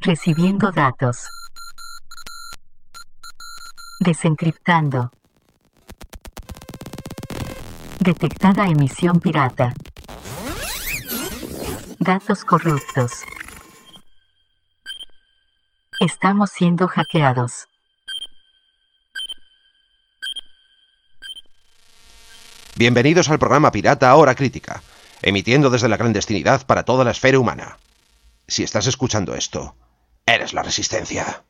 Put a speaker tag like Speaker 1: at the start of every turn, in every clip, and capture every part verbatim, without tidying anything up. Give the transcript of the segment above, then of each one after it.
Speaker 1: Recibiendo datos. Desencriptando. Detectada emisión pirata. Datos corruptos. Estamos siendo hackeados.
Speaker 2: Bienvenidos al programa pirata Hora Crítica, emitiendo desde la clandestinidad para toda la esfera humana. Si estás escuchando esto, eres la Resistencia.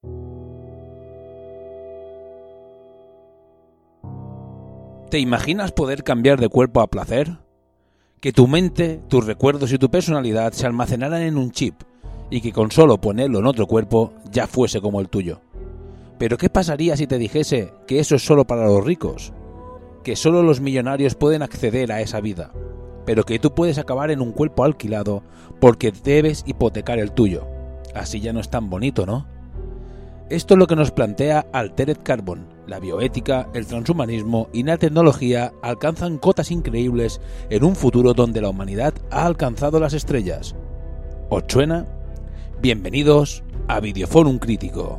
Speaker 3: ¿Te imaginas poder cambiar de cuerpo a placer? Que tu mente, tus recuerdos y tu personalidad se almacenaran en un chip y que con solo ponerlo en otro cuerpo ya fuese como el tuyo. ¿Pero qué pasaría si te dijese que eso es solo para los ricos? Que solo los millonarios pueden acceder a esa vida, pero que tú puedes acabar en un cuerpo alquilado porque debes hipotecar el tuyo. Así ya no es tan bonito, ¿no? Esto es lo que nos plantea Altered Carbon. La bioética, el transhumanismo y la tecnología alcanzan cotas increíbles en un futuro donde la humanidad ha alcanzado las estrellas. ¿Os suena? Bienvenidos a Videoforum Crítico.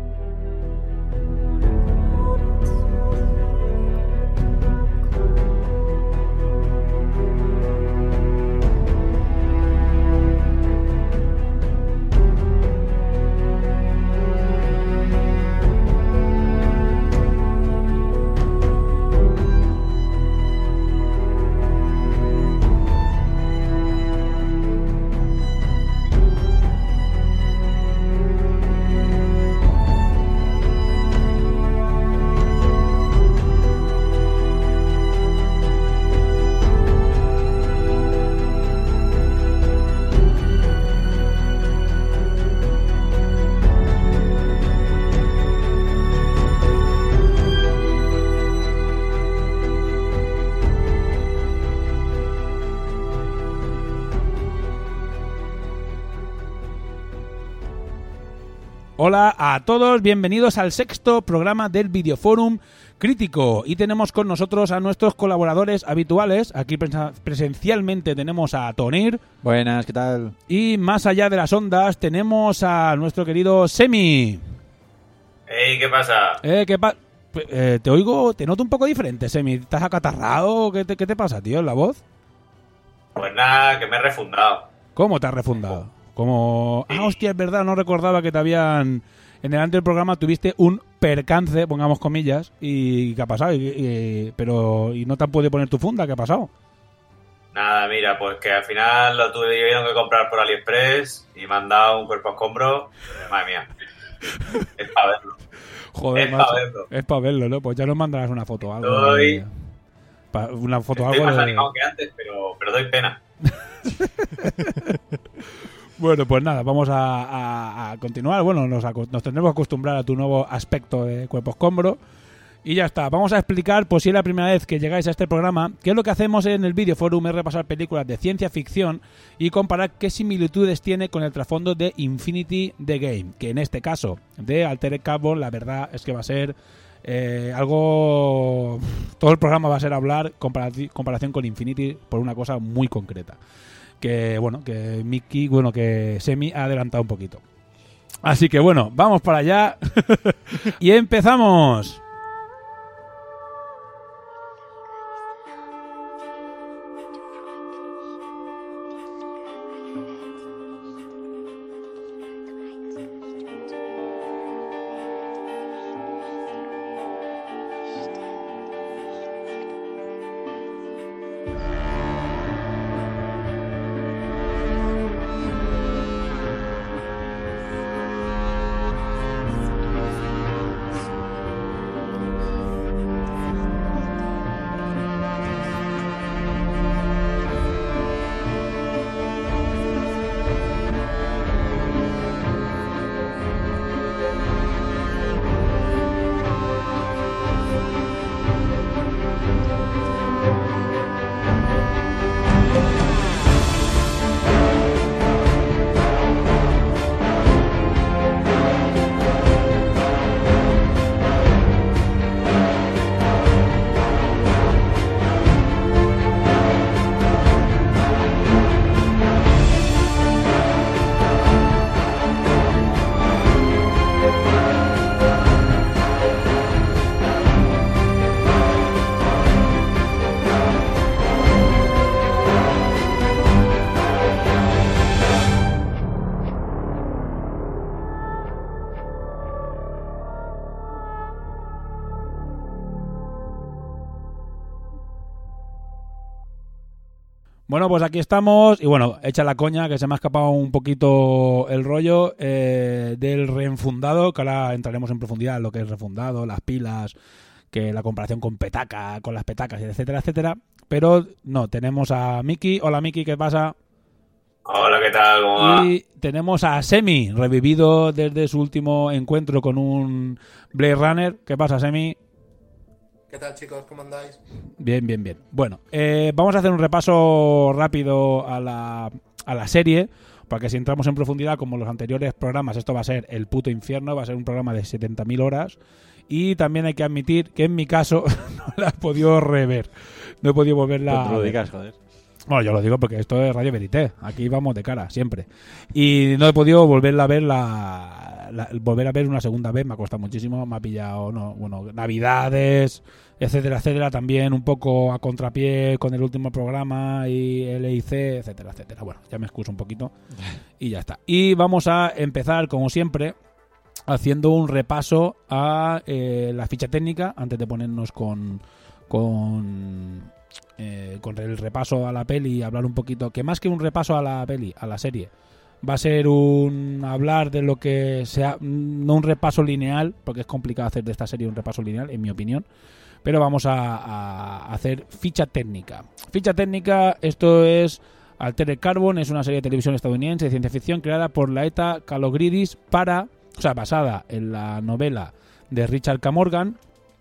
Speaker 3: Hola a todos, bienvenidos al sexto programa del Videoforum Crítico. Y tenemos con nosotros a nuestros colaboradores habituales. Aquí presencialmente tenemos a Tonir.
Speaker 4: Buenas, ¿qué tal?
Speaker 3: Y más allá de las ondas tenemos a nuestro querido Semi.
Speaker 5: Hey, ¿qué pasa?
Speaker 3: Eh, ¿qué pa- eh, te oigo, te noto un poco diferente, Semi. ¿Estás acatarrado? ¿Qué te, qué te pasa, tío, en la voz?
Speaker 5: Pues nada, que me he refundado.
Speaker 3: ¿Cómo te has refundado? Como... Ah, hostia, es verdad, no recordaba que te habían... En el anterior programa tuviste un percance, pongamos comillas, y ¿qué ha pasado? Y, y... Pero... ¿Y no te han podido poner tu funda? ¿Qué ha pasado?
Speaker 5: Nada, mira, pues que al final lo tuve que comprar por AliExpress y me han dado un cuerpo a escombro. Madre mía. Es para verlo.
Speaker 3: Joder,
Speaker 5: es
Speaker 3: macho,
Speaker 5: para verlo.
Speaker 3: Es para verlo, ¿no? Pues ya nos mandarás una foto o algo.
Speaker 5: Doy...
Speaker 3: De... Una foto
Speaker 5: Estoy
Speaker 3: algo
Speaker 5: más
Speaker 3: de...
Speaker 5: animado que antes, pero, pero doy pena.
Speaker 3: Bueno, pues nada, vamos a, a, a continuar. Bueno, nos, nos tendremos que acostumbrar a tu nuevo aspecto de cuerpo escombro. Y ya está, vamos a explicar, pues si es la primera vez que llegáis a este programa, qué es lo que hacemos en el Videoforum, es repasar películas de ciencia ficción y comparar qué similitudes tiene con el trasfondo de Infinity the Game, que en este caso de Altered Carbon, la verdad es que va a ser eh, algo... Todo el programa va a ser hablar comparaci- comparación con Infinity por una cosa muy concreta. Que bueno, que Mickey, bueno, que Semi ha adelantado un poquito. Así que bueno, vamos para allá y empezamos. Bueno, pues aquí estamos y bueno, echa la coña que se me ha escapado un poquito el rollo eh, del reenfundado, que ahora entraremos en profundidad en lo que es refundado, las pilas, que la comparación con petaca, con las petacas, etcétera, etcétera. Pero no, tenemos a Miki. Hola Miki, ¿qué pasa?
Speaker 5: Hola, ¿qué tal? ¿Cómo va?
Speaker 3: Y tenemos a Semi, revivido desde su último encuentro con un Blade Runner. ¿Qué pasa, Semi?
Speaker 4: ¿Qué tal, chicos? ¿Cómo andáis?
Speaker 3: Bien, bien, bien. Bueno, eh, vamos a hacer un repaso rápido a la, a la serie, porque si entramos en profundidad, como los anteriores programas, esto va a ser el puto infierno, va a ser un programa de setenta mil horas, y también hay que admitir que en mi caso no la he podido rever. No he podido volverla
Speaker 6: No te lo digas, joder.
Speaker 3: Bueno, yo lo digo porque esto es Radio Verité. Aquí vamos de cara, siempre. Y no he podido volverla a ver la, la- volver a ver una segunda vez. Me ha costado muchísimo. Me ha pillado, no, bueno, Navidades, etcétera, etcétera. También un poco a contrapié con el último programa y L I C, etcétera, etcétera. Bueno, ya me excuso un poquito y ya está. Y vamos a empezar, como siempre, haciendo un repaso a eh, la ficha técnica antes de ponernos con... con eh, con el repaso a la peli y hablar un poquito, que más que un repaso a la peli, a la serie, va a ser un hablar de lo que sea, no un repaso lineal, porque es complicado hacer de esta serie un repaso lineal, en mi opinión, pero vamos a, a hacer ficha técnica. Ficha técnica, esto es Altered Carbon, es una serie de televisión estadounidense de ciencia ficción creada por Laeta Kalogridis para, o sea, basada en la novela de Richard K. Morgan,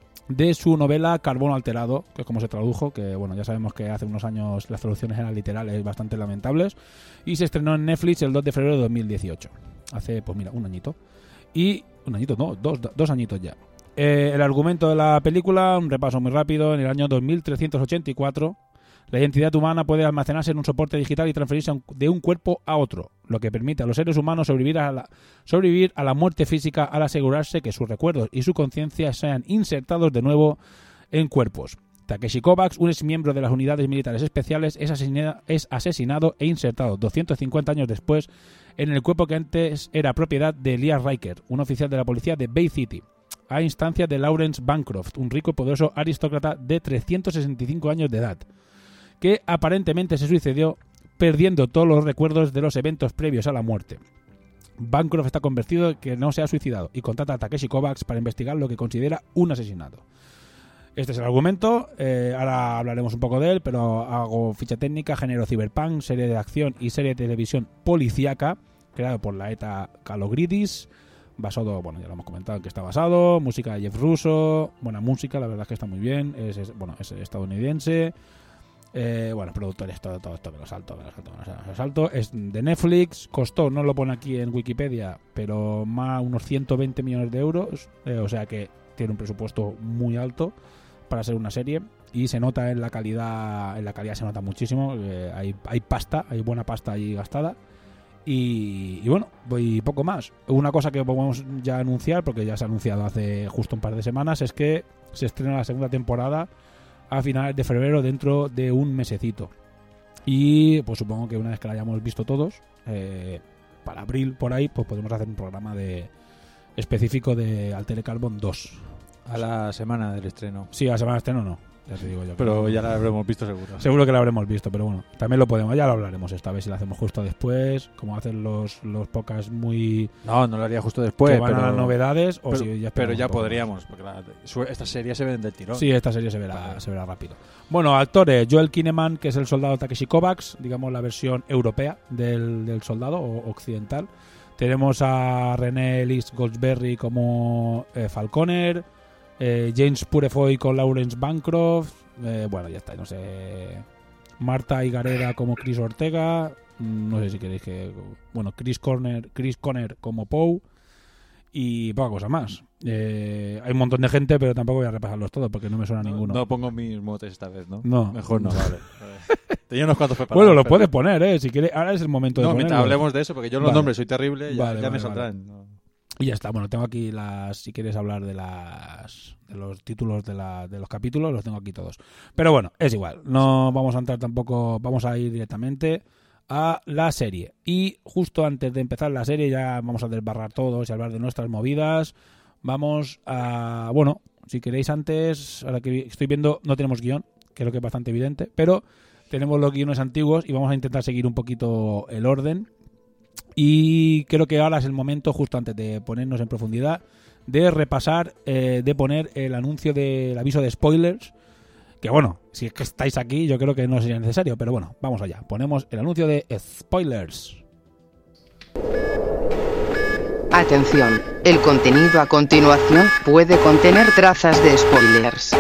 Speaker 3: de su novela Carbono Alterado, que es como se tradujo, que bueno, ya sabemos que hace unos años las traducciones eran literales bastante lamentables, y se estrenó en Netflix el dos de febrero de dos mil dieciocho. Hace, pues mira, un añito. Y, un añito, no, dos, dos añitos ya. Eh, el argumento de la película, un repaso muy rápido, en el año dos mil trescientos ochenta y cuatro, la identidad humana puede almacenarse en un soporte digital y transferirse a un- de un cuerpo a otro, lo que permite a los seres humanos sobrevivir a la, sobrevivir a la muerte física al asegurarse que sus recuerdos y su conciencia sean insertados de nuevo en cuerpos. Takeshi Kovacs, un exmiembro de las unidades militares especiales, es, asesina- es asesinado e insertado doscientos cincuenta años después en el cuerpo que antes era propiedad de Elias Riker, un oficial de la policía de Bay City, a instancia de Lawrence Bancroft, un rico y poderoso aristócrata de trescientos sesenta y cinco años de edad, que aparentemente se suicidó perdiendo todos los recuerdos de los eventos previos a la muerte. Bancroft está convencido de que no se ha suicidado y contrata a Takeshi Kovacs para investigar lo que considera un asesinato. Este es el argumento, eh, ahora hablaremos un poco de él, pero hago ficha técnica, género cyberpunk, serie de acción y serie de televisión policíaca, creado por Laeta Kalogridis, basado, bueno, ya lo hemos comentado que está basado, música de Jeff Russo, buena música, la verdad es que está muy bien, es, es- bueno, es estadounidense. Eh, bueno, productores, todo, todo esto me lo salto, me lo salto, me lo salto. Es de Netflix, costó, no lo pone aquí en Wikipedia, pero más unos ciento veinte millones de euros, eh, o sea que tiene un presupuesto muy alto para ser una serie y se nota en la calidad, en la calidad se nota muchísimo, eh, hay, hay pasta, hay buena pasta ahí gastada. Y, y bueno, y poco más. Una cosa que podemos ya anunciar, porque ya se ha anunciado hace justo un par de semanas, es que se estrena la segunda temporada a finales de febrero, dentro de un mesecito. Y pues supongo que una vez que la hayamos visto todos, eh, para abril por ahí, pues podemos hacer un programa de específico de Altered Carbon dos.
Speaker 6: A la semana del estreno.
Speaker 3: Sí, a la semana de estreno no, ya te digo yo.
Speaker 6: Pero ya la habremos visto seguro.
Speaker 3: Seguro que la habremos visto, pero bueno, también lo podemos, ya lo hablaremos esta vez si la hacemos justo después, como hacen los, los podcasts muy...
Speaker 6: No, no lo haría justo después.
Speaker 3: que van
Speaker 6: pero,
Speaker 3: a las novedades, o
Speaker 6: pero,
Speaker 3: si ya
Speaker 6: pero
Speaker 3: esperamos
Speaker 6: ya
Speaker 3: un poco más.
Speaker 6: podríamos, porque la- su- estas series se ven del tirón.
Speaker 3: Sí, esta serie se verá, se verá rápido. Bueno, actores, Joel Kinnaman, que es el soldado Takeshi Kovacs, digamos la versión europea del, del soldado, o occidental. Tenemos a René Elise Goldsberry como eh, Falconer, eh, James Purefoy con Lawrence Bancroft, eh, bueno, ya está, no sé, Marta Higareda como Chris Ortega, mm, no sé si queréis que... Bueno, Chris Corner, Chris Conner como Poe, y poca cosa más. Eh, hay un montón de gente, pero tampoco voy a repasarlos todos porque no me suena
Speaker 6: No,
Speaker 3: ninguno.
Speaker 6: no pongo mis motes esta vez, ¿no?
Speaker 3: No.
Speaker 6: Mejor no, vale. Tenía unos cuantos preparados.
Speaker 3: Bueno, los
Speaker 6: pero-
Speaker 3: puedes poner, ¿eh? Si quieres, ahora es el momento de
Speaker 6: No, mientras
Speaker 3: ponerlos.
Speaker 6: hablemos de eso, porque yo los
Speaker 3: Vale.
Speaker 6: nombres soy terrible, ya,
Speaker 3: Vale,
Speaker 6: ya me
Speaker 3: vale,
Speaker 6: saldrán. ¿no?
Speaker 3: Y ya está. Bueno, tengo aquí las... Si quieres hablar de las... de los títulos de, la, de los capítulos, los tengo aquí todos. Pero bueno, es igual. No vamos a entrar tampoco... Vamos a ir directamente a la serie. Y justo antes de empezar la serie, ya vamos a desbarrar todos y hablar de nuestras movidas. Vamos a... Bueno, si queréis antes... Ahora que estoy viendo, no tenemos guión, creo que es bastante evidente, pero... tenemos los guiones antiguos y vamos a intentar seguir un poquito el orden. Y creo que ahora es el momento, justo antes de ponernos en profundidad, de repasar, eh, de poner el anuncio del aviso de spoilers. Que bueno, si es que estáis aquí, yo creo que no sería necesario, pero bueno, vamos allá. Ponemos el anuncio de spoilers.
Speaker 7: Atención, el contenido a continuación puede contener trazas de spoilers.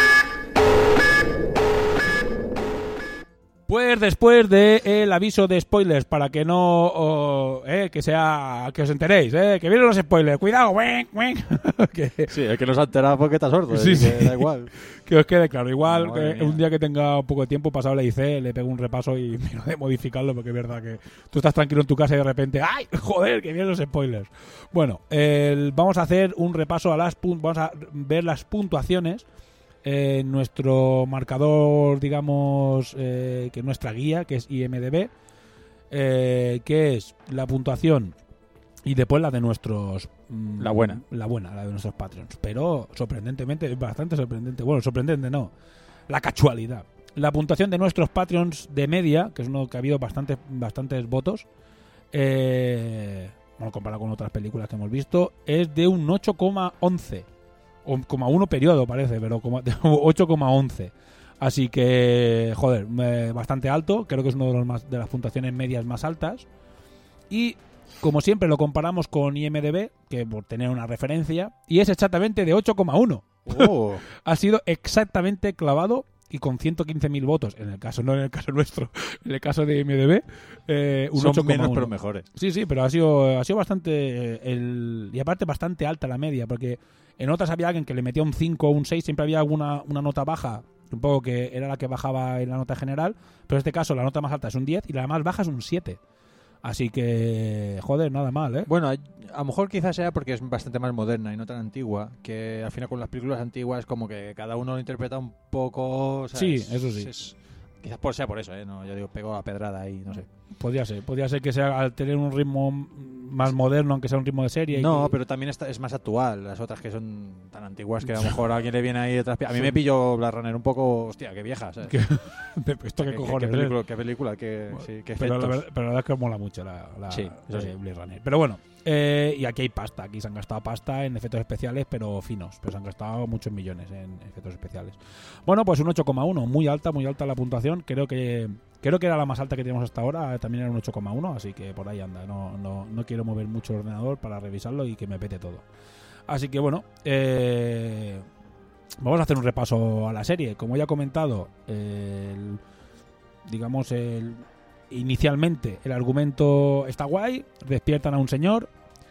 Speaker 3: Pues después del aviso de spoilers, para que no, oh, eh, que sea, que os enteréis, eh, que vienen los spoilers, cuidado, ¡wing, wing! que,
Speaker 6: Sí, el que no se ha enterado porque está sordo.
Speaker 3: Sí,
Speaker 6: Sí,
Speaker 3: sí.
Speaker 6: sí. Da igual.
Speaker 3: que os quede claro. Igual,
Speaker 6: Madre
Speaker 3: que
Speaker 6: mía.
Speaker 3: un día que tenga un poco de tiempo, pasado le hice, le pego un repaso y miro de modificarlo, porque es verdad que tú estás tranquilo en tu casa y de repente, ¡ay, joder, que vienen los spoilers! Bueno, el, vamos a hacer un repaso a las pun- vamos a ver las puntuaciones en nuestro marcador, digamos, eh, que es nuestra guía, que es I M D B, eh, que es la puntuación y después la de nuestros... mm,
Speaker 6: La buena.
Speaker 3: La buena, la de nuestros Patreons. Pero sorprendentemente, es bastante sorprendente. Bueno, sorprendente no. La casualidad. La puntuación de nuestros Patreons de media, que es uno que ha habido bastantes, bastantes votos, eh, bueno, comparado con otras películas que hemos visto, es de un ocho coma once. O coma uno periodo parece, pero como ocho coma once. Así que, joder, eh, bastante alto. Creo que es una de, los más, de las puntuaciones medias más altas. Y, como siempre, lo comparamos con I M D B, que por tener una referencia, y es exactamente de ocho coma uno.
Speaker 6: Oh.
Speaker 3: Ha sido exactamente clavado y con ciento quince mil votos. En el caso, no en el caso nuestro, en el caso de I M D B, eh, un
Speaker 6: Son
Speaker 3: ocho coma uno.
Speaker 6: menos pero mejores.
Speaker 3: Sí, sí, pero ha sido, ha sido bastante... eh, el, y aparte bastante alta la media, porque en otras había alguien que le metía un cinco o un seis, siempre había alguna una nota baja, un poco que era la que bajaba en la nota general, pero en este caso la nota más alta es un diez y la más baja es un siete. Así que, joder, nada mal, ¿eh?
Speaker 6: Bueno, a lo mejor quizás sea porque es bastante más moderna y no tan antigua, que al final con las películas antiguas como que cada uno lo interpreta un poco... O sea,
Speaker 3: Sí,
Speaker 6: es-
Speaker 3: eso sí.
Speaker 6: es- quizás por, sea por eso, ¿eh? No, yo digo, pegó la pedrada ahí, no sé.
Speaker 3: Podría ser, podría ser que sea al tener un ritmo más moderno, aunque sea un ritmo de serie. y
Speaker 6: No,
Speaker 3: que-
Speaker 6: pero también está, es más actual. Las otras que son tan antiguas que a lo mejor a alguien le viene ahí detrás. A mí me pilló Blade Runner un poco... Hostia, qué vieja, ¿sabes?
Speaker 3: que- ¿Esto qué
Speaker 6: ¿Qué-
Speaker 3: cojones?
Speaker 6: qué
Speaker 3: eh?
Speaker 6: película, qué película, qué, sí, qué
Speaker 3: pero, la
Speaker 6: efectos.
Speaker 3: verdad, pero la verdad es que mola mucho la, la
Speaker 6: Sí, eso sí.
Speaker 3: eh, Blade Runner. Pero bueno, eh, y aquí hay pasta. Aquí se han gastado pasta en efectos especiales, pero finos. Pero se han gastado muchos millones en efectos especiales. Bueno, pues un ocho coma uno. Muy alta, muy alta la puntuación. Creo que creo que era la más alta que tenemos hasta ahora. También era un ocho coma uno, así que por ahí anda. No, no, no quiero mover mucho el ordenador para revisarlo y que me pete todo. Así que bueno, eh, vamos a hacer un repaso a la serie. Como ya he comentado, el, digamos, el, inicialmente el argumento está guay. Despiertan a un señor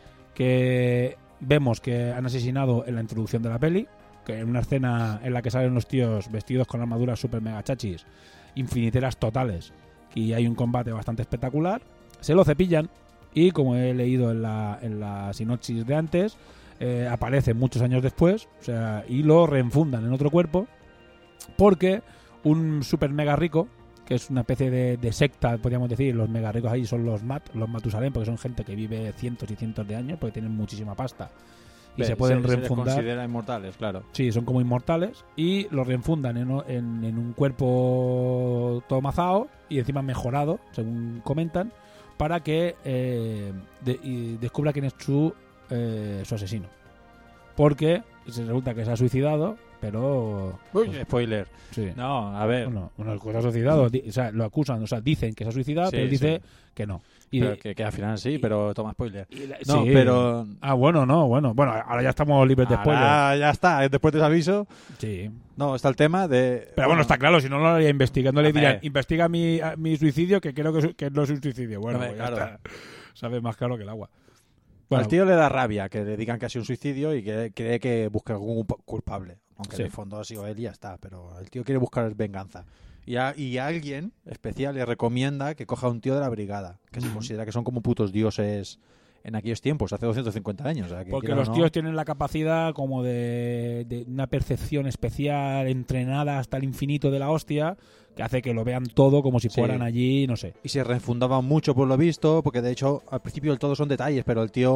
Speaker 3: que vemos que han asesinado en la introducción de la peli, que en una escena en la que salen los tíos vestidos con armaduras super mega chachis, infiniteras totales, y hay un combate bastante espectacular. Se lo cepillan y, como he leído en la, en la sinopsis de antes, eh, aparece muchos años después, o sea, y lo reenfundan en otro cuerpo, porque un super mega rico, que es una especie de, de secta, podríamos decir, los mega ricos ahí son los Mat, los Matusalén, porque son gente que vive cientos y cientos de años, porque tienen muchísima pasta y
Speaker 6: Ve,
Speaker 3: se pueden
Speaker 6: se les
Speaker 3: reenfundar.
Speaker 6: considera inmortales, claro.
Speaker 3: Sí, son como inmortales y los reenfundan en, en, en un cuerpo todo mazao y encima mejorado, según comentan, para que eh, de, y descubra quién es su, eh, su asesino. Porque se resulta que se ha suicidado, pero...
Speaker 6: Uy,
Speaker 3: pues,
Speaker 6: spoiler.
Speaker 3: sí.
Speaker 6: No, a ver.
Speaker 3: Bueno, bueno, el que se ha suicidado, di- o sea, lo acusan, o sea, dicen que se ha suicidado,
Speaker 6: Sí,
Speaker 3: pero él dice
Speaker 6: sí.
Speaker 3: que no. Y
Speaker 6: Pero
Speaker 3: de-
Speaker 6: que, que al final sí, pero toma spoiler.
Speaker 3: y la-
Speaker 6: No,
Speaker 3: sí.
Speaker 6: pero...
Speaker 3: Ah, bueno, no, bueno. Bueno, ahora ya estamos libres de spoilers.
Speaker 6: Ahora ya está, después de ese aviso.
Speaker 3: Sí.
Speaker 6: No, está el tema de...
Speaker 3: Pero bueno, está claro, si no lo haría investigando, le
Speaker 6: A ver.
Speaker 3: dirían, investiga mi, a- mi suicidio, que creo que, su- que no es un suicidio. Bueno,
Speaker 6: Hombre,
Speaker 3: pues ya
Speaker 6: claro.
Speaker 3: está. Sabe más claro que el agua.
Speaker 6: Al
Speaker 3: Bueno,
Speaker 6: tío le da rabia que le digan que ha sido un suicidio y que cree que busca algún pu- culpable. Aunque
Speaker 3: Sí.
Speaker 6: en el fondo ha sido él y ya está. Pero el tío quiere buscar venganza. Y a, y a alguien especial le recomienda que coja a un tío de la brigada, que se
Speaker 3: Ujú.
Speaker 6: considera que son como putos dioses en aquellos tiempos, hace doscientos cincuenta años. O sea, que
Speaker 3: porque
Speaker 6: quiera o
Speaker 3: los
Speaker 6: no-
Speaker 3: tíos tienen la capacidad como de, de una percepción especial, entrenada hasta el infinito de la hostia, que hace que lo vean todo como si
Speaker 6: Sí.
Speaker 3: fueran allí, no sé.
Speaker 6: Y se refundaban mucho por lo visto, porque de hecho al principio del todo son detalles, pero el tío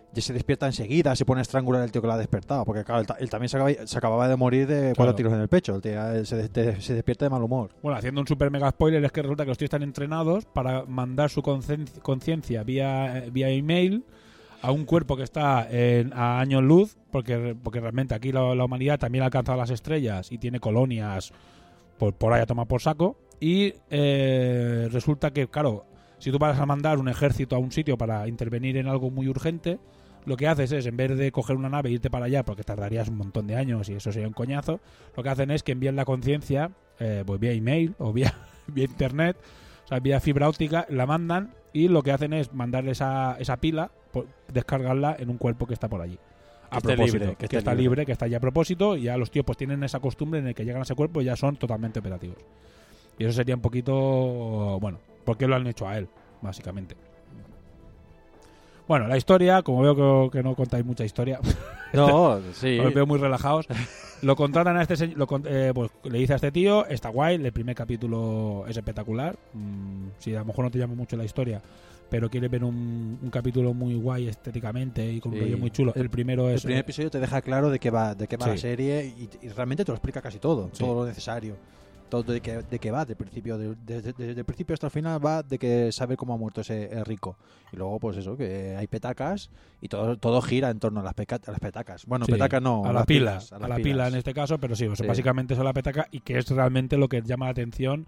Speaker 6: y se despierta enseguida, se pone a estrangular al tío que lo ha despertado, porque claro, él, ta- él también se acaba, se acababa de morir de cuatro
Speaker 3: Claro.
Speaker 6: tiros en el pecho, el tío eh, se, de- de- se despierta de mal humor.
Speaker 3: Bueno, haciendo un super mega spoiler, es que resulta que los tíos están entrenados para mandar su concien- conciencia vía, vía email a un cuerpo que está en- a años luz, porque, porque realmente aquí la, la humanidad también ha alcanzado las estrellas y tiene colonias por, por ahí a tomar por saco. Y eh, resulta que, claro, si tú vas a mandar un ejército a un sitio para intervenir en algo muy urgente, lo que haces es, en vez de coger una nave e irte para allá, porque tardarías un montón de años y eso sería un coñazo, lo que hacen es que envían la conciencia eh, pues vía email o vía, vía internet, o sea, vía fibra óptica, la mandan y lo que hacen es mandarle esa, esa pila, po- descargarla en un cuerpo que está por allí. A
Speaker 6: Que esté
Speaker 3: propósito,
Speaker 6: libre, que
Speaker 3: que,
Speaker 6: esté
Speaker 3: está
Speaker 6: libre.
Speaker 3: libre, que está ya a propósito, y ya los tíos pues tienen esa costumbre en el que llegan a ese cuerpo y ya son totalmente operativos. Y eso sería un poquito, bueno, ¿por qué lo han hecho a él? Básicamente. Bueno, la historia, como veo que, que no contáis mucha historia,
Speaker 6: No, sí.
Speaker 3: os veo muy relajados. Lo contratan a este señor, lo con- eh, pues le dice a este tío, está guay, el primer capítulo es espectacular. Mm, si a lo mejor no te llama mucho la historia, pero quieres ver un, un capítulo muy guay estéticamente y con un
Speaker 6: Sí.
Speaker 3: rollo muy chulo, el primero
Speaker 6: El
Speaker 3: es...
Speaker 6: primer episodio te deja claro de qué va, de qué va
Speaker 3: Sí.
Speaker 6: la serie y, y realmente te lo explica casi todo,
Speaker 3: Sí.
Speaker 6: todo lo necesario. Todo de qué, de qué va, de principio, de- desde de, de principio hasta el final va de que sabe cómo ha muerto ese el rico. Y luego, pues eso, que hay petacas y todo todo gira en torno a las, peca- a las petacas. Bueno,
Speaker 3: Sí,
Speaker 6: petacas no,
Speaker 3: a la
Speaker 6: las
Speaker 3: pila,
Speaker 6: pilas,
Speaker 3: a,
Speaker 6: las
Speaker 3: la
Speaker 6: pilas.
Speaker 3: pila en este caso, pero sí, o sea,
Speaker 6: Sí.
Speaker 3: básicamente eso es la petaca y que es realmente lo que llama la atención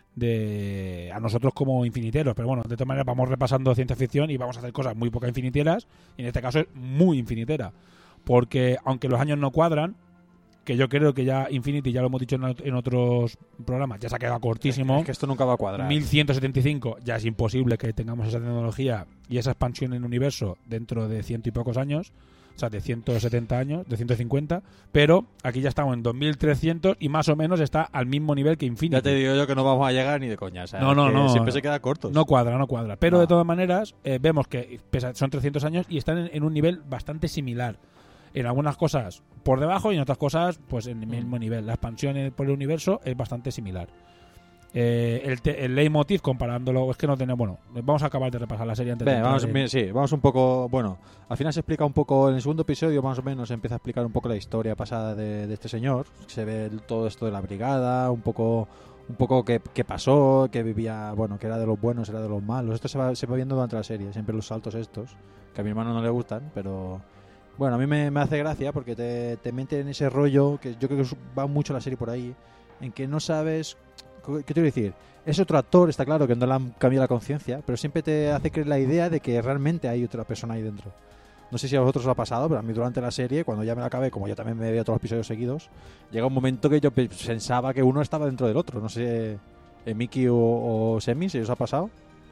Speaker 3: de a nosotros como infiniteros. Pero bueno, de todas maneras vamos repasando ciencia ficción y vamos a hacer cosas muy poca infiniteras, y en este caso es muy infinitera, porque aunque los años no cuadran, que yo creo que ya Infinity, ya lo hemos dicho en, ot- en otros programas, ya se ha quedado cortísimo.
Speaker 6: Es que esto nunca va a cuadrar.
Speaker 3: mil ciento setenta y cinco ya es imposible que tengamos esa tecnología y esa expansión en el universo dentro de ciento y pocos años, o sea, de ciento setenta años, de ciento cincuenta, pero aquí ya estamos en dos mil trescientos y más o menos está al mismo nivel que Infinity.
Speaker 6: Ya te digo yo que no vamos a llegar ni de coña. O sea,
Speaker 3: No, no,
Speaker 6: que
Speaker 3: no.
Speaker 6: Siempre se queda cortos.
Speaker 3: No cuadra, no cuadra. Pero
Speaker 6: No.
Speaker 3: de todas maneras, eh, vemos que pese a- son trescientos años y están en, en un nivel bastante similar. En algunas cosas por debajo y en otras cosas pues en el mismo nivel. La expansión en- por el universo es bastante similar. Eh, el, te- el leitmotiv comparándolo, es que no tenemos... Bueno, vamos a acabar de repasar la serie antes de
Speaker 6: Venga,
Speaker 3: entrar
Speaker 6: vamos,
Speaker 3: en-
Speaker 6: bien, sí, vamos un poco. Bueno, al final se explica un poco. En el segundo episodio, más o menos, se empieza a explicar un poco la historia pasada de, de este señor. Se ve el- todo esto de la brigada, un poco. Un poco qué, qué pasó, que vivía. Bueno, que era de los buenos, era de los malos. Esto se va, se va viendo durante la serie. Siempre los saltos estos, que a mi hermano no le gustan, pero. Bueno, a mí me, me hace gracia porque te, te mete en ese rollo que yo creo que va mucho la serie por ahí, en que no sabes. ¿Qué te quiero decir? Es otro actor, está claro que no le han cambiado la conciencia, pero siempre te hace creer la idea de que realmente hay otra persona ahí dentro. No sé si a vosotros os ha pasado, pero a mí durante la serie, cuando ya me la acabé, como yo también me veo todos los episodios seguidos, llega un momento que yo pe- pensaba que uno estaba dentro del otro. No sé, eh, Miki o, o Semi, si os ha pasado.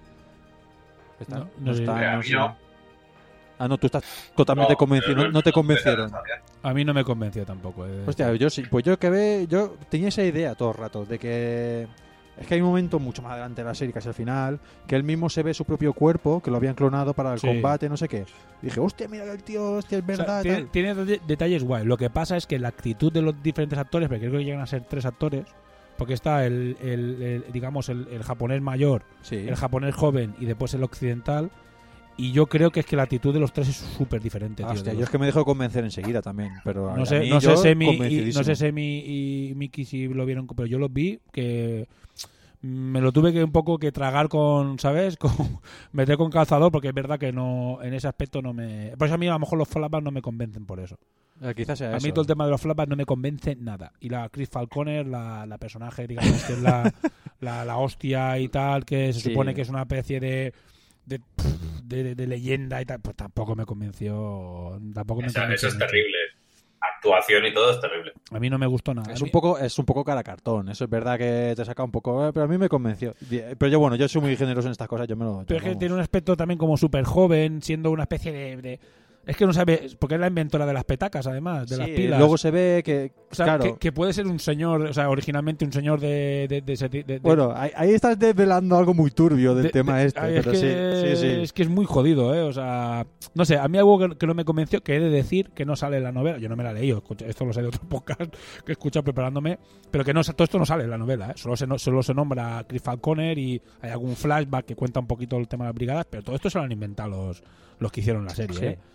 Speaker 6: ¿Está?
Speaker 3: No, no sé.
Speaker 6: está,
Speaker 5: Eh, a
Speaker 6: no
Speaker 5: mí
Speaker 6: sé.
Speaker 5: no.
Speaker 6: Ah, no, tú estás totalmente
Speaker 5: No,
Speaker 6: convencido,
Speaker 5: pero
Speaker 6: no, no te
Speaker 5: no
Speaker 6: convencieron.
Speaker 5: sabía.
Speaker 3: A mí no me convenció tampoco. eh.
Speaker 6: Hostia, yo sí, pues yo que ve, yo tenía esa idea todo el rato de que es que hay un momento mucho más adelante de la serie, casi al final, que él mismo se ve su propio cuerpo, que lo habían clonado para el
Speaker 3: Sí.
Speaker 6: combate, no sé qué. Y dije, hostia, mira que el tío, hostia, es
Speaker 3: O sea,
Speaker 6: verdad.
Speaker 3: tiene,
Speaker 6: tal.
Speaker 3: tiene de- detalles guay. Lo que pasa es que la actitud de los diferentes actores, porque creo que llegan a ser tres actores, porque está el, el- el, digamos, el, el japonés mayor,
Speaker 6: Sí.
Speaker 3: el japonés joven y después el occidental. Y yo creo que es que la actitud de los tres es súper diferente, tío.
Speaker 6: Ah, Hostia,
Speaker 3: de
Speaker 6: yo
Speaker 3: los-
Speaker 6: es que me dejo convencer enseguida también, pero a
Speaker 3: no
Speaker 6: a
Speaker 3: sé,
Speaker 6: mí
Speaker 3: no sé
Speaker 6: yo
Speaker 3: Semi y,
Speaker 6: convencidísimo.
Speaker 3: no sé Semi y Miki si lo vieron, pero yo los vi que me lo tuve que un poco que tragar con, ¿sabes? Con meter con calzador, porque es verdad que no en ese aspecto no me... Por eso a mí a lo mejor los flashbacks no me convencen por eso.
Speaker 6: Eh, quizás sea
Speaker 3: A
Speaker 6: eso.
Speaker 3: mí todo el tema de los flashbacks no me convence nada. Y la Chris Falconer, la, la personaje, digamos, que es la, la, la hostia y tal, que se
Speaker 6: Sí.
Speaker 3: supone que es una especie de de, de, de leyenda y tal, pues tampoco me convenció. Tampoco me
Speaker 5: Eso,
Speaker 3: convenció
Speaker 5: eso es
Speaker 3: mucho.
Speaker 5: terrible. Actuación y todo es terrible.
Speaker 3: A mí no me gustó nada.
Speaker 6: Es
Speaker 3: A
Speaker 6: un
Speaker 3: mí-
Speaker 6: poco es un poco cara cartón, eso es verdad que te saca un poco, eh, pero a mí me convenció. Pero yo bueno, yo soy muy generoso en estas cosas, yo me lo
Speaker 3: Pero es que
Speaker 6: vamos.
Speaker 3: tiene un aspecto también como súper joven, siendo una especie de, de- Es que no sabe... Porque es la inventora de las petacas, además, de
Speaker 6: Sí,
Speaker 3: las pilas.
Speaker 6: luego se ve que
Speaker 3: O sea,
Speaker 6: claro,
Speaker 3: que, que puede ser un señor, o sea, originalmente un señor de... de, de, ese ti- de- de-
Speaker 6: bueno, ahí, ahí estás desvelando algo muy turbio del
Speaker 3: de-
Speaker 6: tema
Speaker 3: de-
Speaker 6: este,
Speaker 3: ay, es
Speaker 6: pero
Speaker 3: que,
Speaker 6: sí, sí, sí.
Speaker 3: Es que es muy jodido, ¿eh? O sea, no sé, a mí algo que, que no me convenció, que he de decir que no sale en la novela. Yo no me la he leído, escucha- esto lo sé de otro podcast que he escuchado preparándome, pero que no todo esto no sale en la novela, ¿eh? Solo se, no- solo se nombra a Chris Falconer y hay algún flashback que cuenta un poquito el tema de las brigadas, pero todo esto se lo han inventado los, los que hicieron la serie,
Speaker 6: Sí.
Speaker 3: ¿eh?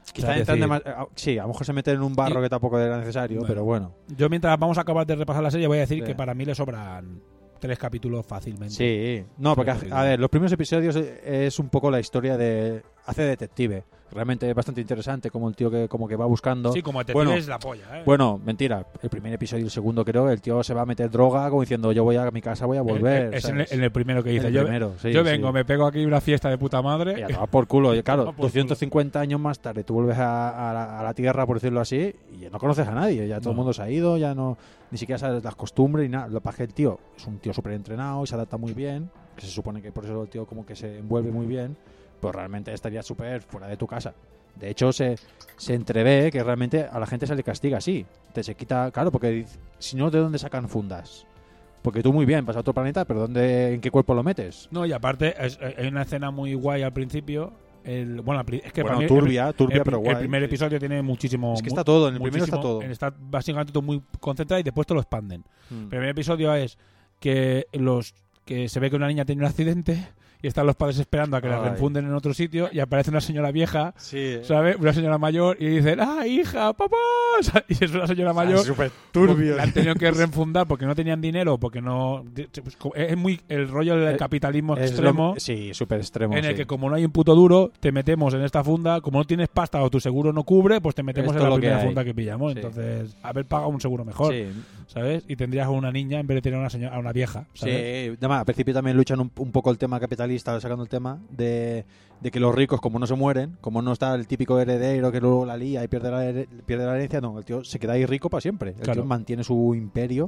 Speaker 6: Quizá
Speaker 3: O sea,
Speaker 6: entran
Speaker 3: decir-
Speaker 6: demas- eh, Sí, a lo mejor se meten en un barro
Speaker 3: Y-
Speaker 6: que tampoco era necesario,
Speaker 3: Bueno.
Speaker 6: pero bueno.
Speaker 3: Yo mientras vamos a acabar de repasar la serie voy a decir
Speaker 6: Sí.
Speaker 3: que para mí le sobran tres capítulos fácilmente.
Speaker 6: Sí, no, porque,
Speaker 3: Pero
Speaker 6: a ver, los primeros episodios es un poco la historia de... Hace de detective. Realmente es bastante interesante como el tío que como que va buscando...
Speaker 3: Sí, como detective
Speaker 6: Bueno,
Speaker 3: es la polla, ¿eh?
Speaker 6: Bueno, mentira. El primer episodio y el segundo, creo, el tío se va a meter droga como diciendo yo voy a mi casa, voy a volver.
Speaker 3: es en el,
Speaker 6: ¿sabes?
Speaker 3: en el primero que dice.
Speaker 6: El
Speaker 3: yo
Speaker 6: primero, sí,
Speaker 3: yo
Speaker 6: sí.
Speaker 3: vengo, me pego aquí una fiesta de puta madre.
Speaker 6: Y a tomar por culo. Y claro,
Speaker 3: Toma por
Speaker 6: doscientos cincuenta años más tarde tú vuelves a, a la, a la tierra, por decirlo así, y ya no conoces a nadie. Ya todo el
Speaker 3: No.
Speaker 6: mundo se ha ido, ya no ni siquiera sabes las costumbres y nada. Lo que pasa es que el tío es un tío súper entrenado y se adapta muy bien, que se supone que por eso el tío como que se envuelve muy bien, pero realmente estaría súper fuera de tu casa. De hecho, se, se entrevé que realmente a la gente se le castiga así. Te se quita, claro, porque si no, ¿de dónde sacan fundas? Porque tú muy bien, vas a otro planeta, pero ¿dónde, en qué cuerpo lo metes?
Speaker 3: No, y aparte es- hay una escena muy guay al principio. El, bueno, al pri- es que
Speaker 6: Bueno,
Speaker 3: para mí
Speaker 6: turbia,
Speaker 3: el,
Speaker 6: turbia,
Speaker 3: el-
Speaker 6: pero
Speaker 3: el
Speaker 6: guay,
Speaker 3: primer
Speaker 6: sí.
Speaker 3: episodio tiene muchísimo.
Speaker 6: Es que
Speaker 3: mu-
Speaker 6: está todo, en el primero
Speaker 3: muchísimo-
Speaker 6: está todo.
Speaker 3: Está básicamente todo muy concentrado y después te lo expanden.
Speaker 6: Mm.
Speaker 3: El primer episodio es que los que se ve que una niña tiene un accidente y están los padres esperando a que la
Speaker 6: Ay.
Speaker 3: refunden en otro sitio y aparece una señora vieja,
Speaker 6: Sí,
Speaker 3: ¿sabes? Una señora mayor y dicen, ¡ah, hija, papá! Y es una señora mayor.
Speaker 6: súper turbio.
Speaker 3: La han tenido que refundar porque no tenían dinero, porque no. pues, es muy el rollo del
Speaker 6: Eh,
Speaker 3: capitalismo
Speaker 6: Es
Speaker 3: extremo.
Speaker 6: lo- sí, súper extremo.
Speaker 3: En el
Speaker 6: sí.
Speaker 3: que como no hay un puto duro, te metemos en esta funda, como no tienes pasta o tu seguro no cubre, pues te metemos
Speaker 6: Es
Speaker 3: en
Speaker 6: todo
Speaker 3: la
Speaker 6: lo que
Speaker 3: primera
Speaker 6: hay.
Speaker 3: funda que pillamos.
Speaker 6: Sí.
Speaker 3: Entonces, haber pagado un seguro mejor,
Speaker 6: Sí,
Speaker 3: ¿sabes? Y tendrías a una niña en vez de tener a una señora, a una vieja, ¿sabes?
Speaker 6: sí. Además, al principio también luchan un, un poco el tema capitalista, sacando el tema de, de que los ricos, como no se mueren, como no está el típico heredero que luego la lía y pierde la, here- pierde la herencia, no, el tío se queda ahí rico para siempre. El
Speaker 3: Claro.
Speaker 6: tío mantiene su imperio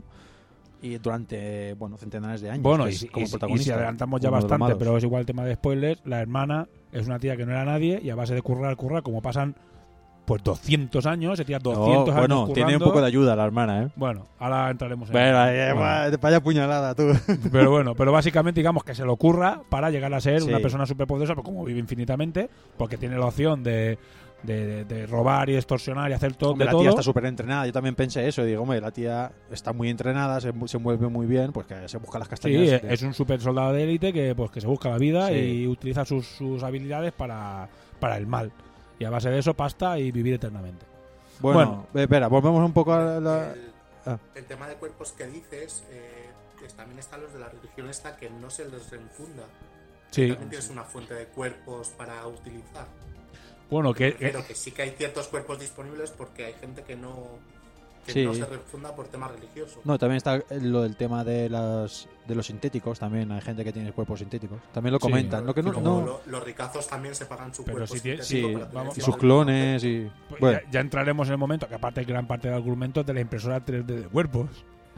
Speaker 6: y durante, bueno, centenares de años.
Speaker 3: Bueno,
Speaker 6: que
Speaker 3: y,
Speaker 6: es
Speaker 3: si-
Speaker 6: como
Speaker 3: y si- y
Speaker 6: protagonista.
Speaker 3: si adelantamos ya
Speaker 6: uno de los
Speaker 3: bastante,
Speaker 6: malos.
Speaker 3: pero es igual el tema de spoilers, la hermana es una tía que no era nadie y a base de currar, currar, como pasan pues doscientos años, se tira
Speaker 6: No,
Speaker 3: doscientos años
Speaker 6: bueno,
Speaker 3: currando.
Speaker 6: tiene un poco de ayuda la hermana, ¿eh?
Speaker 3: Bueno, ahora entraremos en
Speaker 6: Bueno,
Speaker 3: ello.
Speaker 6: eh,
Speaker 3: Bueno.
Speaker 6: va- vaya puñalada, tú.
Speaker 3: Pero bueno, pero básicamente digamos que se lo ocurra para llegar a ser
Speaker 6: Sí.
Speaker 3: una persona superpoderosa, pero como vive infinitamente, porque tiene la opción de, de, de- de robar y extorsionar y hacer todo.
Speaker 6: Hombre,
Speaker 3: de
Speaker 6: la tía
Speaker 3: todo.
Speaker 6: está súper entrenada. Yo también pensé eso. Digo, hombre, la tía está muy entrenada, se, mu- se mueve muy bien, pues que se busca las
Speaker 3: Sí,
Speaker 6: castañas. que-
Speaker 3: es un super soldado de élite que pues que se busca la vida
Speaker 6: Sí.
Speaker 3: y utiliza sus, sus habilidades para, para el mal. Y a base de eso pasta y vivir eternamente.
Speaker 6: Bueno, eh, espera, volvemos un poco a la...
Speaker 4: El,
Speaker 6: ah.
Speaker 4: el tema de cuerpos que dices, eh, es- también están los de la religión esta que no se les refunda.
Speaker 3: Sí.
Speaker 4: También tienes una fuente de cuerpos para utilizar.
Speaker 3: Bueno, que, que-
Speaker 4: Pero que sí que hay ciertos cuerpos disponibles porque hay gente que no, que
Speaker 6: Sí.
Speaker 4: no se refunda por tema religioso.
Speaker 6: No, también está lo del tema de las de los sintéticos. También hay gente que tiene cuerpos sintéticos. También lo
Speaker 3: Sí.
Speaker 6: comentan. Lo que no,
Speaker 4: Como
Speaker 6: no-
Speaker 4: lo- los ricazos también se pagan su
Speaker 3: Pero
Speaker 4: cuerpo
Speaker 3: si tie-
Speaker 4: sintético
Speaker 3: sí,
Speaker 4: para tener
Speaker 3: vamos-
Speaker 6: y
Speaker 4: cierto
Speaker 6: sus clones y...
Speaker 3: pues
Speaker 6: Bueno,
Speaker 3: ya, ya entraremos en el momento que aparte gran parte del argumento es de la impresora tres D de cuerpos.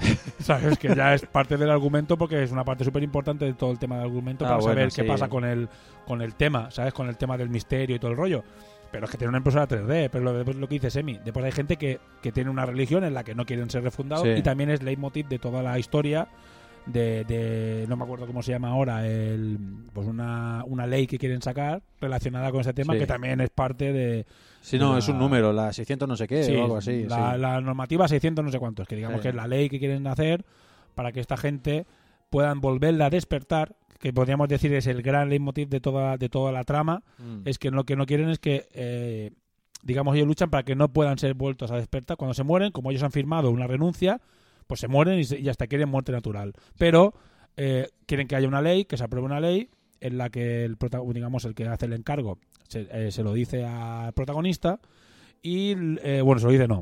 Speaker 3: Sabes que ya es parte del argumento porque es una parte súper importante de todo el tema del argumento
Speaker 6: Ah,
Speaker 3: para
Speaker 6: bueno,
Speaker 3: saber qué
Speaker 6: sí.
Speaker 3: pasa con el con el tema, ¿sabes? Con el tema del misterio y todo el rollo. Pero es que tiene una impresora tres D, pero lo, después lo que dice Semi, después hay gente que, que tiene una religión en la que no quieren ser refundados
Speaker 6: Sí.
Speaker 3: y también es leitmotiv de toda la historia de, de no me acuerdo cómo se llama ahora, el pues una, una ley que quieren sacar relacionada con ese tema
Speaker 6: Sí.
Speaker 3: que también es parte de
Speaker 6: si no,
Speaker 3: la-
Speaker 6: es un número, la seiscientos no sé qué
Speaker 3: Sí,
Speaker 6: o algo así.
Speaker 3: la,
Speaker 6: sí.
Speaker 3: la normativa seiscientos no sé cuántos, que digamos
Speaker 6: Sí.
Speaker 3: que es la ley que quieren hacer para que esta gente puedan volverla a despertar, que podríamos decir es el gran leitmotiv de toda, de toda la trama,
Speaker 6: Mm.
Speaker 3: es que lo que no quieren es que, eh, digamos, ellos luchan para que no puedan ser vueltos a despertar. Cuando se mueren, como ellos han firmado una renuncia, pues se mueren y, se- y hasta quieren muerte natural. Pero eh, quieren que haya una ley, que se apruebe una ley en la que el prota- digamos el que hace el encargo se, eh, se lo dice al protagonista y, eh, bueno, se lo dice no.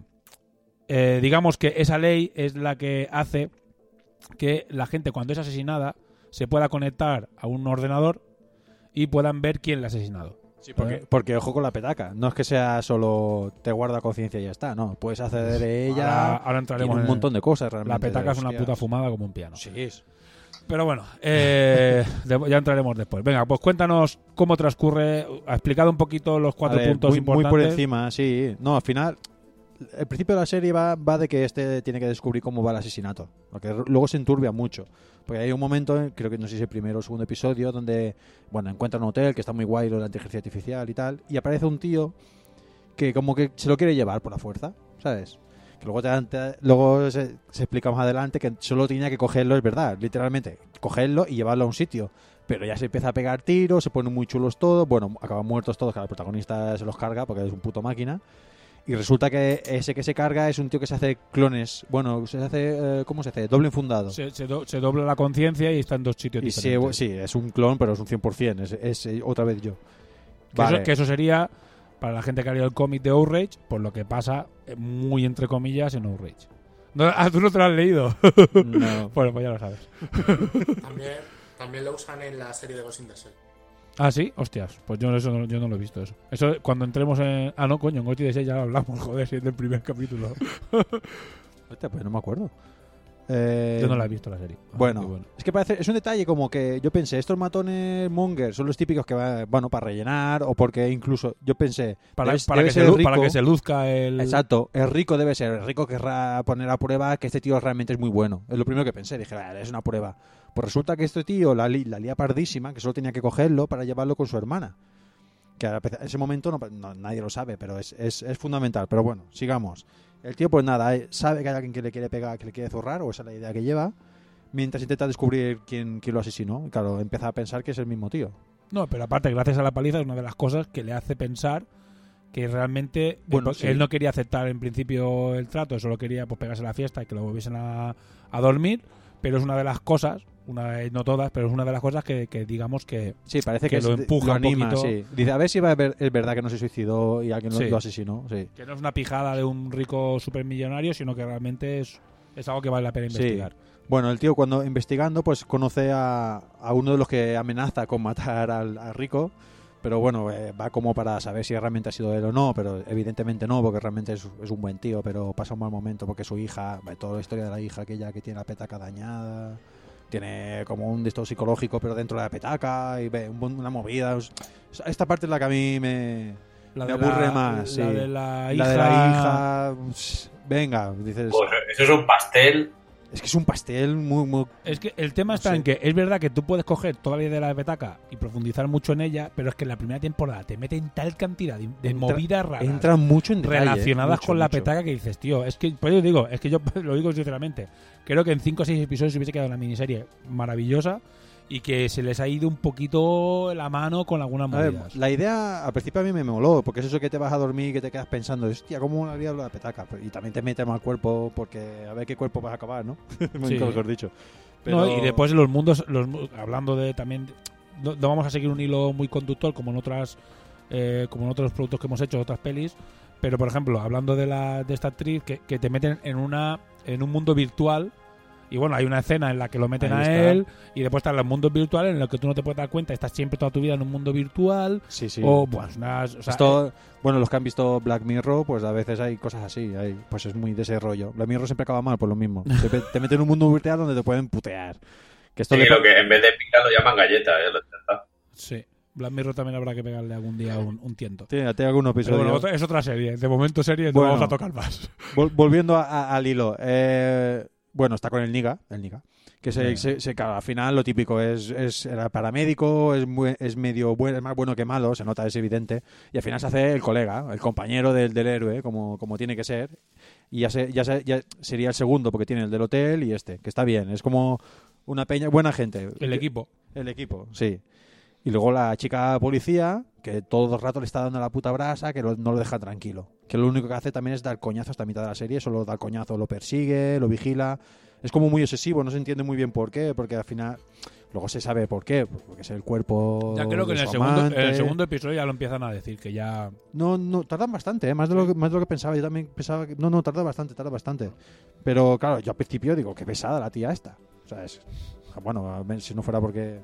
Speaker 3: Eh, digamos que esa ley es la que hace que la gente cuando es asesinada se pueda conectar a un ordenador y puedan ver quién la ha asesinado.
Speaker 6: Sí, porque, porque ojo con la petaca. No es que sea solo te guarda conciencia y ya está. No, puedes acceder a ella.
Speaker 3: Ahora, ahora entraremos
Speaker 6: Tiene un
Speaker 3: en-
Speaker 6: montón de cosas realmente.
Speaker 3: La petaca es una
Speaker 6: Hostias.
Speaker 3: puta fumada como un piano.
Speaker 6: Sí, es.
Speaker 3: Pero bueno, eh, de- ya entraremos después. Venga, pues cuéntanos cómo transcurre. Ha explicado un poquito los cuatro
Speaker 6: A ver,
Speaker 3: puntos
Speaker 6: muy, muy
Speaker 3: importantes.
Speaker 6: por encima, sí. No, al final, el principio de la serie va, va de que este tiene que descubrir cómo va el asesinato. Porque r- luego se enturbia mucho. Porque hay un momento, eh, creo que no sé si es el primero o segundo episodio, donde, bueno, encuentra un hotel que está muy guay, lo de la inteligencia artificial y tal, y aparece un tío que como que se lo quiere llevar por la fuerza, ¿sabes? Que luego, te, te- luego se, se explica más adelante que solo tenía que cogerlo, es verdad, literalmente, cogerlo y llevarlo a un sitio. pero ya se empieza a pegar tiros, se ponen muy chulos todos, bueno, acaban muertos todos, que el protagonista se los carga porque es un puto máquina. Y resulta que ese que se carga es un tío que se hace clones. Bueno, se hace, eh, ¿cómo se hace? Doble enfundado.
Speaker 3: Se, se, do, se dobla la conciencia y está en dos sitios
Speaker 6: y
Speaker 3: diferentes.
Speaker 6: Se, sí, es un clon, pero es un cien por ciento. Es, es, es otra vez yo.
Speaker 3: Que,
Speaker 6: Vale.
Speaker 3: eso, que eso sería, para la gente que ha leído el cómic de Outrage, por lo que pasa, eh, muy entre comillas, en Outrage. No, ah, ¿tú no te lo has leído?
Speaker 6: No.
Speaker 3: Bueno, pues ya lo sabes.
Speaker 4: También, también lo usan en la serie de Ghost in the Shell.
Speaker 3: ¿Ah, sí? Hostias, pues yo, eso, no- yo no lo he visto eso. Eso cuando entremos en... Ah, no, coño, en Ghost in the Shell ya lo hablamos, joder, si es del primer capítulo.
Speaker 6: Hostia, pues no me acuerdo. Eh,
Speaker 3: Yo no la he visto la serie. Ah,
Speaker 6: Bueno,
Speaker 3: qué bueno.
Speaker 6: es que parece, es un detalle como que yo pensé, estos matones monger son los típicos que van, bueno, para rellenar o porque incluso, yo pensé,
Speaker 3: Para,
Speaker 6: debe-
Speaker 3: para
Speaker 6: debe
Speaker 3: que
Speaker 6: ser
Speaker 3: se, lu-
Speaker 6: rico.
Speaker 3: para que se luzca el...
Speaker 6: Exacto, el rico debe ser, el rico querrá poner a prueba que este tío realmente es muy bueno. Es lo primero que pensé, dije, "Ah, es una prueba". Pues resulta que este tío la, li- la lía pardísima, que solo tenía que cogerlo para llevarlo con su hermana. Que a ese momento no, no- nadie lo sabe, pero es, es, es fundamental. Pero bueno, sigamos. El tío, pues nada, eh, sabe que hay alguien que le quiere pegar, que le quiere zurrar, o esa es la idea que lleva, mientras intenta descubrir quién, quién lo asesinó. Y claro, empieza a pensar que es el mismo tío.
Speaker 3: No, pero aparte, gracias a la paliza, es una de las cosas que le hace pensar que realmente
Speaker 6: Bueno,
Speaker 3: él,
Speaker 6: sí.
Speaker 3: él no quería aceptar en principio el trato, solo quería pues pegarse la fiesta y que lo volviesen a, a dormir, pero es una de las cosas, una de- no todas, pero es una de las cosas que, que digamos que...
Speaker 6: Sí, parece
Speaker 3: Que
Speaker 6: que,
Speaker 3: lo
Speaker 6: es-
Speaker 3: empuja
Speaker 6: lo
Speaker 3: un
Speaker 6: anima,
Speaker 3: poquito.
Speaker 6: sí. Dice, a ver si va a ver, es verdad que no se suicidó y alguien lo,
Speaker 3: Sí.
Speaker 6: lo asesinó. Sí.
Speaker 3: que no es una pijada de un rico supermillonario, sino que realmente es, es algo que vale la pena
Speaker 6: Sí.
Speaker 3: investigar.
Speaker 6: Bueno, el tío cuando investigando pues conoce a, a uno de los que amenaza con matar al, al rico, pero bueno, eh, va como para saber si realmente ha sido él o no, pero evidentemente no, porque realmente es, es un buen tío, pero pasa un mal momento porque su hija, eh, toda la historia de la hija, aquella que tiene la petaca dañada, tiene como un distro psicológico pero dentro de la petaca y ve un mon- una movida. Es- Esta parte es la que a mí me,
Speaker 3: La
Speaker 6: me
Speaker 3: de
Speaker 6: aburre
Speaker 3: la-
Speaker 6: más.
Speaker 3: La
Speaker 6: sí.
Speaker 3: de la
Speaker 6: La
Speaker 3: hija...
Speaker 6: de la hija, pss, venga, dices,
Speaker 5: Pues eso es un pastel.
Speaker 6: es que es un pastel muy, muy...
Speaker 3: Es que el tema
Speaker 6: No
Speaker 3: está
Speaker 6: sé.
Speaker 3: en que es verdad que tú puedes coger toda la idea de la petaca y profundizar mucho en ella, pero es que en la primera temporada te meten tal cantidad de, de
Speaker 6: Entra-
Speaker 3: movidas raras
Speaker 6: Entran mucho en detalle,
Speaker 3: relacionadas
Speaker 6: mucho,
Speaker 3: con la
Speaker 6: mucho.
Speaker 3: petaca que dices, tío, es que, pues yo digo, es que yo lo digo sinceramente, creo que en cinco o seis episodios se hubiese quedado una miniserie maravillosa y que se les ha ido un poquito la mano con algunas
Speaker 6: A ver,
Speaker 3: movidas.
Speaker 6: la idea al principio a mí me moló, porque es eso que te vas a dormir y que te quedas pensando, hostia, ¿cómo haría la petaca? Y también te mete mal cuerpo, porque a ver qué cuerpo vas a acabar, ¿no? Nunca
Speaker 3: Sí.
Speaker 6: mejor dicho.
Speaker 3: No,
Speaker 6: Pero-
Speaker 3: y después los mundos, los, mu- hablando de también, no, no vamos a seguir un hilo muy conductor como en otras, eh, como en otros productos que hemos hecho, otras pelis, pero por ejemplo, hablando de la de esta actriz que, que te meten en una en un mundo virtual. Y bueno, hay una escena en la que lo meten
Speaker 6: Ahí
Speaker 3: a
Speaker 6: está.
Speaker 3: él y después están los mundos virtuales en los que tú no te puedes dar cuenta, estás siempre toda tu vida en un mundo virtual
Speaker 6: Sí, sí.
Speaker 3: o pues unas, o sea,
Speaker 6: Esto, bueno, los que han visto Black Mirror, pues a veces hay cosas así, hay, pues es muy de ese rollo. Black Mirror siempre acaba mal por lo mismo. Te, pe- te meten en un mundo virtual donde te pueden putear. Que esto
Speaker 5: Sí,
Speaker 6: le
Speaker 5: lo
Speaker 6: pa-
Speaker 5: que en vez de pica lo llaman galleta, ¿eh? Lo intenta.
Speaker 3: sí. Black Mirror también habrá que pegarle algún día un, un tiento.
Speaker 6: Tiene, tiene algún
Speaker 3: Pero
Speaker 6: episodio.
Speaker 3: bueno, otra- es otra serie. De momento serie no
Speaker 6: Bueno.
Speaker 3: vamos a tocar más.
Speaker 6: Vol- volviendo a- a- al hilo. eh, bueno, está con el Niga, el Niga. Que se,
Speaker 3: Sí.
Speaker 6: se, se- claro, al final lo típico es, es era paramédico, es, muy- es medio bueno, es más bueno que malo, se nota, es evidente. Y al final se hace el colega, el compañero del, del héroe, como, como tiene que ser. Y ya, se, ya, se- ya sería el segundo, porque tiene el del hotel y este, que está bien. Es como una peña, buena gente.
Speaker 3: El equipo.
Speaker 6: El equipo, sí. Y luego la chica policía, que todo el rato le está dando la puta brasa, que lo- no lo deja tranquilo. Que lo único que hace también es dar coñazo hasta mitad de la serie, solo da coñazo, lo persigue, lo vigila. Es como muy obsesivo, no se entiende muy bien por qué, porque al final luego se sabe por qué, porque es el cuerpo
Speaker 3: Ya creo que
Speaker 6: de
Speaker 3: en el,
Speaker 6: su
Speaker 3: segundo, en el
Speaker 6: amante.
Speaker 3: segundo episodio ya lo empiezan a decir, que ya...
Speaker 6: No, no, tardan bastante, ¿eh? más, de lo que, más de lo que pensaba. Yo también pensaba que... No, no, tarda bastante, tarda bastante. Pero claro, yo al principio digo, qué pesada la tía esta. O sea, es... Bueno, a ver, si no fuera porque...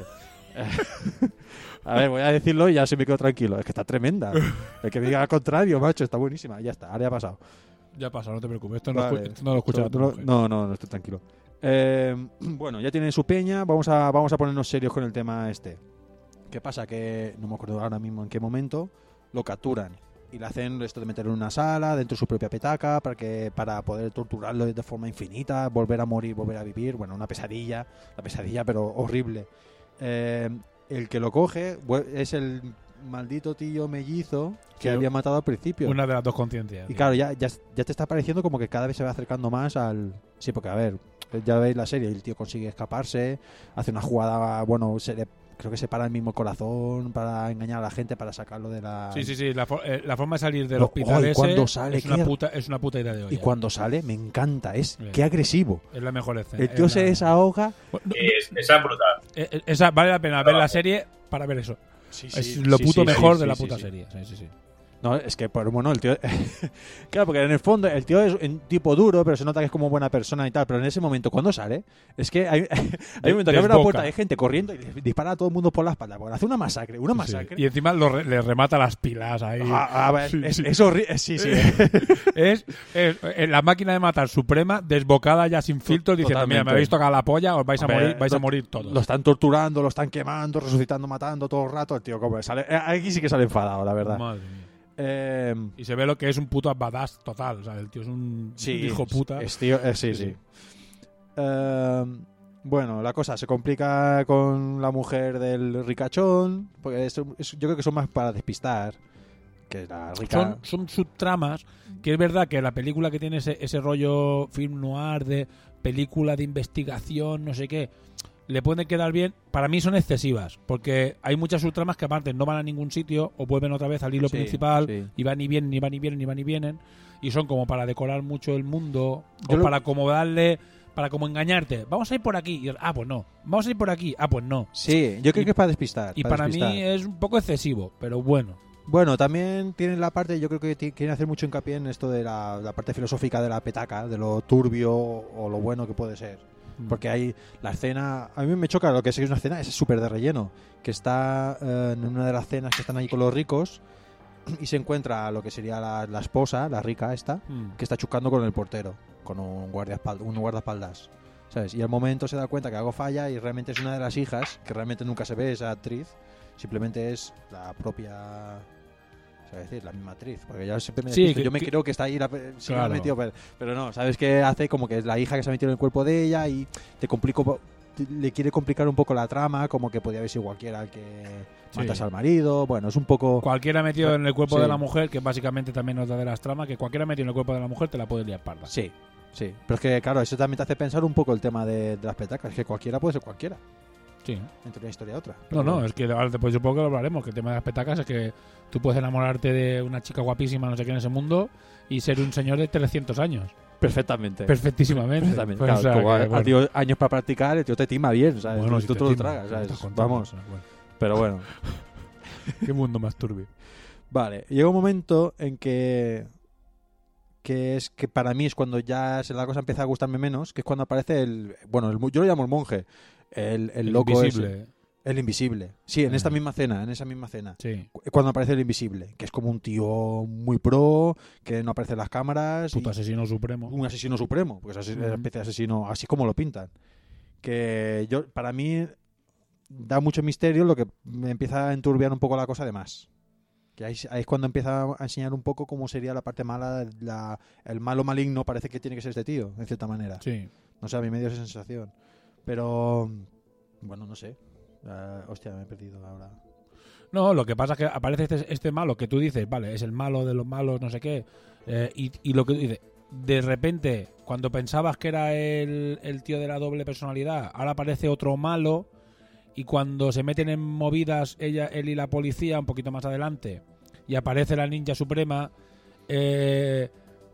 Speaker 6: A ver, voy a decirlo y ya se me quedo tranquilo. Es que está tremenda. El que me diga al contrario, macho, está buenísima. Ya está, ahora ya ha pasado.
Speaker 3: Ya pasa, no te preocupes. Esto no,
Speaker 6: Vale.
Speaker 3: escu- esto no lo escucha
Speaker 6: Esto
Speaker 3: tu
Speaker 6: no,
Speaker 3: mujer.
Speaker 6: no, no, no estoy tranquilo. Eh, bueno, ya tienen su peña. Vamos a, vamos a ponernos serios con el tema este. ¿Qué pasa? Que no me acuerdo ahora mismo en qué momento lo capturan y le hacen esto de meterlo en una sala dentro de su propia petaca para que para poder torturarlo de forma infinita, volver a morir, volver a vivir. Bueno, una pesadilla, una pesadilla, pero horrible. Eh, el que lo coge vue- es el maldito tío mellizo que
Speaker 3: Sí,
Speaker 6: había matado al principio.
Speaker 3: Una de las dos conciencias.
Speaker 6: Y claro, ya, ya, ya te está pareciendo como que cada vez se va acercando más al... Sí, porque a ver, ya veis la serie, el tío consigue escaparse, hace una jugada, bueno, se le, creo que se para el mismo corazón para engañar a la gente, para sacarlo de la...
Speaker 3: Sí, sí, sí, la, for- eh, la forma de salir del
Speaker 6: Oh,
Speaker 3: hospital
Speaker 6: oh, y
Speaker 3: ese
Speaker 6: cuando sale,
Speaker 3: es, una
Speaker 6: qué-
Speaker 3: puta, es una puta idea de olla.
Speaker 6: Y cuando sale, me encanta, es
Speaker 3: Bien.
Speaker 6: qué agresivo.
Speaker 3: Es la mejor escena.
Speaker 6: El tío
Speaker 3: es
Speaker 6: se
Speaker 3: la-
Speaker 6: desahoga.
Speaker 3: Bueno, no,
Speaker 5: Y es- esa es brutal.
Speaker 3: eh, eh, esa, vale la pena ver la serie para ver eso.
Speaker 6: Sí,
Speaker 3: es lo
Speaker 6: sí,
Speaker 3: puto
Speaker 6: sí,
Speaker 3: mejor
Speaker 6: sí,
Speaker 3: de la
Speaker 6: sí,
Speaker 3: puta
Speaker 6: sí.
Speaker 3: serie. Sí, sí, sí.
Speaker 6: No, es que, por bueno, el tío... claro, porque en el fondo el tío es un tipo duro, pero se nota que es como buena persona y tal, pero en ese momento, cuando sale, es que hay, hay un momento que abre la
Speaker 3: Desboca.
Speaker 6: puerta, hay gente corriendo y le dispara a todo el mundo por la espalda, porque hace una masacre, una
Speaker 3: Sí.
Speaker 6: masacre.
Speaker 3: Y encima lo re- le remata las pilas ahí.
Speaker 6: Ah, a ver,
Speaker 3: Sí,
Speaker 6: es,
Speaker 3: sí.
Speaker 6: es horrible, sí, sí.
Speaker 3: es, es- eh, la máquina de matar suprema, desbocada ya sin filtros, diciendo, mira,
Speaker 6: Totalmente.
Speaker 3: me habéis tocado la polla, os vais a
Speaker 6: Hombre,
Speaker 3: morir, vais a
Speaker 6: lo-
Speaker 3: morir todos.
Speaker 6: Lo están torturando, lo están quemando, resucitando, matando todo el rato. El tío, como sale. eh, Aquí sí que sale enfadado, la verdad.
Speaker 3: Madre mía.
Speaker 6: Eh,
Speaker 3: Y se ve lo que es un puto badass total. O sea, el tío es un
Speaker 6: sí,
Speaker 3: hijo puta.
Speaker 6: es tío, eh, sí,
Speaker 3: Sí,
Speaker 6: sí.
Speaker 3: sí.
Speaker 6: Eh, bueno, la cosa se complica con la mujer del ricachón. Porque es- es- yo creo que son más para despistar. Que la rica.
Speaker 3: Son, son subtramas que es verdad que la película que tiene ese, ese rollo film noir de película de investigación, no sé qué, le pueden quedar bien. Para mí son excesivas, porque hay muchas subtramas que aparte no van a ningún sitio o vuelven otra vez al hilo
Speaker 6: Sí,
Speaker 3: principal
Speaker 6: sí.
Speaker 3: y van y vienen, ni van y vienen, ni van y vienen, y son como para decorar mucho el mundo
Speaker 6: Yo
Speaker 3: o
Speaker 6: lo-
Speaker 3: para como darle, para como engañarte. Vamos a ir por aquí, y, ah, pues no. Vamos a ir por aquí, ah, pues no.
Speaker 6: Sí, yo creo
Speaker 3: Y-
Speaker 6: que es para despistar.
Speaker 3: Y
Speaker 6: para
Speaker 3: para
Speaker 6: despistar.
Speaker 3: mí es un poco excesivo, pero bueno.
Speaker 6: Bueno, también tienen la parte, yo creo que ti- quieren hacer mucho hincapié en esto de la, la parte filosófica de la petaca, de lo turbio o lo bueno que puede ser. Porque hay la escena, a mí me choca lo que es que es una escena, es súper de relleno, que está eh, en una de las cenas que están ahí con los ricos y se encuentra lo que sería la, la esposa, la rica esta,
Speaker 3: Mm.
Speaker 6: que está chuscando con el portero, con un guardaespaldas, un guardaespaldas, ¿sabes? Y al momento se da cuenta que algo falla y realmente es una de las hijas, que realmente nunca se ve esa actriz, simplemente es la propia... Es decir, la misma actriz, porque ya siempre me
Speaker 3: Sí,
Speaker 6: despisto.
Speaker 3: que-
Speaker 6: yo me
Speaker 3: que-
Speaker 6: creo que está ahí la, sí,
Speaker 3: Claro.
Speaker 6: me he metido, pero, pero no, sabes que hace como que es la hija que se ha metido en el cuerpo de ella y te complico, te- le quiere complicar un poco la trama, como que podía haber sido cualquiera el que
Speaker 3: Sí.
Speaker 6: matas al marido, bueno, es un poco...
Speaker 3: Cualquiera metido en el cuerpo
Speaker 6: Sí.
Speaker 3: de la mujer, que básicamente también nos da de las tramas, que cualquiera metido en el cuerpo de la mujer te la puede liar parda.
Speaker 6: Sí, sí, pero es que claro, eso también te hace pensar un poco el tema de, de las petacas, es que cualquiera puede ser cualquiera,
Speaker 3: Sí.
Speaker 6: entre una historia y otra.
Speaker 3: No,
Speaker 6: Pero
Speaker 3: no,
Speaker 6: bueno.
Speaker 3: es que ahora después supongo que lo hablaremos, que el tema de las petacas es que tú puedes enamorarte de una chica guapísima, no sé qué, en ese mundo y ser un señor de trescientos años.
Speaker 6: Perfectamente.
Speaker 3: Perfectísimamente.
Speaker 6: Perfectamente.
Speaker 3: Pues,
Speaker 6: Claro,
Speaker 3: o sea,
Speaker 6: como
Speaker 3: que,
Speaker 6: ha-
Speaker 3: bueno.
Speaker 6: ha tenido años para practicar, el tío te tima bien, ¿sabes?
Speaker 3: Bueno,
Speaker 6: tú
Speaker 3: si
Speaker 6: tú
Speaker 3: te
Speaker 6: te lo
Speaker 3: tima,
Speaker 6: tragas,
Speaker 3: me
Speaker 6: ¿sabes?
Speaker 3: estás contando,
Speaker 6: Vamos,
Speaker 3: o sea, bueno.
Speaker 6: pero bueno.
Speaker 3: Qué mundo más turbio.
Speaker 6: Vale, llega un momento en que que es que para mí es cuando ya se- la cosa empieza a gustarme menos, que es cuando aparece el bueno, el, mo- yo lo llamo el monje, el, el, loco
Speaker 3: invisible.
Speaker 6: ese, el invisible. Sí, en
Speaker 3: Eh.
Speaker 6: esta misma cena, en esa misma cena.
Speaker 3: Sí.
Speaker 6: Cu- Cuando aparece el invisible, que es como un tío muy pro, que no aparece en las cámaras,
Speaker 3: Puto
Speaker 6: y
Speaker 3: asesino supremo.
Speaker 6: un asesino supremo, porque es así-
Speaker 3: Ujú.
Speaker 6: una especie de asesino, así como lo pintan. Que yo para mí da mucho misterio, lo que me empieza a enturbiar un poco la cosa de más. Que ahí, ahí es cuando empieza a enseñar un poco cómo sería la parte mala, la, el malo maligno parece que tiene que ser este tío, en cierta manera.
Speaker 3: Sí.
Speaker 6: No sé, a mí me dio esa sensación. Pero, bueno, no sé. Ah, hostia, me he perdido ahora.
Speaker 3: No, lo que pasa es que aparece este, este malo que tú dices, vale, es el malo de los malos, no sé qué. eh, y, y lo que tú dices, de repente, cuando pensabas que era el, el tío de la doble personalidad, ahora aparece otro malo. Y cuando se meten en movidas ella, él y la policía, un poquito más adelante, y aparece la ninja suprema, eh,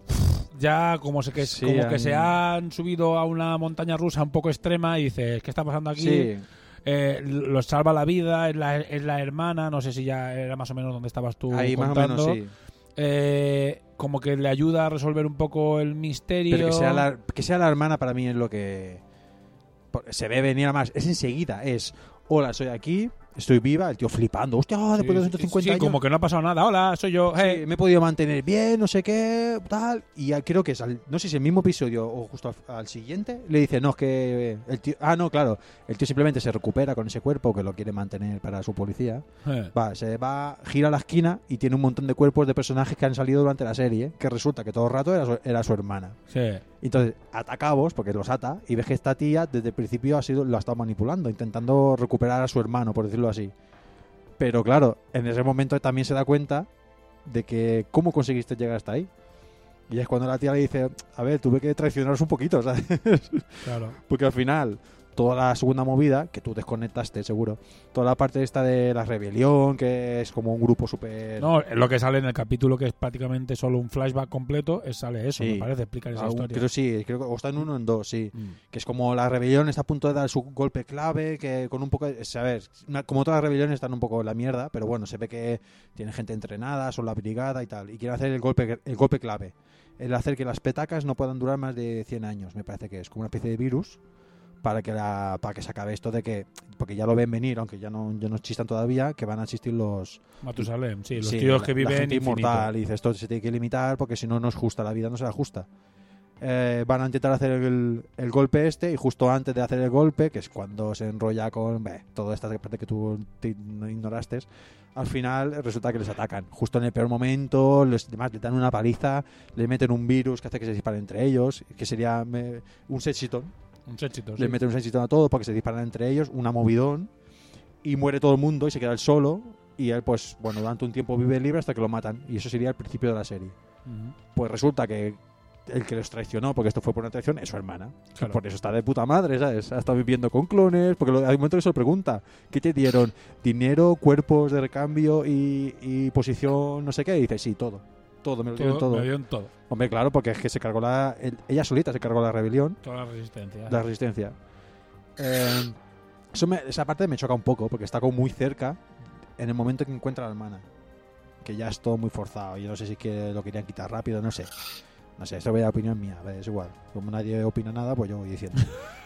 Speaker 3: ya como, se, que,
Speaker 6: Sí,
Speaker 3: como que
Speaker 6: han-
Speaker 3: se han subido a una montaña rusa un poco extrema y dices, ¿qué está pasando aquí?
Speaker 6: Sí,
Speaker 3: Eh, los salva la vida, es la, es la hermana, no sé si ya era más o menos donde estabas tú
Speaker 6: ahí más o
Speaker 3: contando.
Speaker 6: menos sí.
Speaker 3: Eh, como que le ayuda a resolver un poco el misterio.
Speaker 6: Pero que sea, la, que sea la hermana para mí es lo que porque se ve venir a más. Es enseguida, es hola, soy aquí, estoy viva, el tío flipando, hostia, después de
Speaker 3: Sí,
Speaker 6: doscientos cincuenta
Speaker 3: sí,
Speaker 6: años.
Speaker 3: como que no ha pasado nada. Hola, soy yo.
Speaker 6: Sí,
Speaker 3: Hey.
Speaker 6: me he podido mantener bien, no sé qué, tal. Y ya creo que es, al- no sé si el mismo episodio o justo al, al siguiente, le dice, no, es que el tío, ah, no, claro, el tío simplemente se recupera con ese cuerpo que lo quiere mantener para su policía.
Speaker 3: Eh.
Speaker 6: Va, se va, gira a la esquina y tiene un montón de cuerpos de personajes que han salido durante la serie, que resulta que todo el rato era su, era su hermana.
Speaker 3: Sí.
Speaker 6: Entonces, ata cabos, porque los ata, y ves que esta tía desde el principio ha sido, lo ha estado manipulando, intentando recuperar a su hermano, por decirlo así. Pero claro, en ese momento también se da cuenta de que cómo conseguiste llegar hasta ahí. Y es cuando la tía le dice, a ver, tuve que traicionaros un poquito, ¿sabes?
Speaker 8: Claro.
Speaker 6: Porque al final, toda la segunda movida, que tú desconectaste seguro, toda la parte esta de la rebelión, que es como un grupo súper...
Speaker 8: No, es lo que sale en el capítulo, que es prácticamente solo un flashback completo, es, sale eso,
Speaker 6: Sí.
Speaker 8: me parece, explicar esa
Speaker 6: Ah, un-
Speaker 8: historia.
Speaker 6: creo sí, creo que o está en uno o en dos, sí.
Speaker 8: Mm.
Speaker 6: Que es como la rebelión está a punto de dar su golpe clave, que con un poco... de- A ver, una- como todas las rebeliones están un poco en la mierda, pero bueno, se ve que tiene gente entrenada, son la brigada y tal, y quieren hacer el golpe, el golpe clave. El hacer que las petacas no puedan durar más de cien años, me parece que es, como una especie de virus, para que la, para que se acabe esto de que... Porque ya lo ven venir, aunque ya no, ya no chistan todavía, que van a existir los...
Speaker 8: Matusalem, sí, los
Speaker 6: Sí,
Speaker 8: tíos
Speaker 6: la-
Speaker 8: que
Speaker 6: la
Speaker 8: viven
Speaker 6: gente
Speaker 8: infinito.
Speaker 6: inmortal, y dice, esto se tiene que limitar porque si no, no es justa, la vida no será justa. Eh, van a intentar hacer el, el golpe este, y justo antes de hacer el golpe, que es cuando se enrolla con beh, toda esta parte que tú te ignoraste, al final resulta que les atacan justo en el peor momento, les demás le dan una paliza, le meten un virus que hace que se disparen entre ellos, que sería me, un sexitón.
Speaker 8: Un éxito, sí.
Speaker 6: Le meten un sexitón a todos para que se disparan entre ellos, una movidón, y muere todo el mundo y se queda él solo, y él pues bueno, durante un tiempo vive libre hasta que lo matan, y eso sería el principio de la serie.
Speaker 8: Ujú.
Speaker 6: Pues resulta que el que los traicionó, porque esto fue por una traición, es su hermana.
Speaker 8: Claro.
Speaker 6: Por eso está de puta madre, ¿sabes? Ha estado viviendo con clones, porque lo- hay un momento que se lo pregunta, ¿qué te dieron? ¿Dinero, cuerpos de recambio y, y posición, no sé qué? Y dice, sí, todo. Todo, me lo dieron
Speaker 8: Todo,
Speaker 6: todo.
Speaker 8: me dieron todo,
Speaker 6: Hombre, claro, porque es que se cargó la... el- ella solita se cargó la rebelión,
Speaker 8: toda la resistencia.
Speaker 6: la resistencia. Eh, eso me- esa parte me choca un poco, porque está como muy cerca en el momento que encuentra a la hermana. Que ya es todo muy forzado. Yo no sé si es que lo querían quitar rápido, no sé. No sé, eso es la opinión mía, es igual. Como nadie opina nada, pues yo voy diciendo.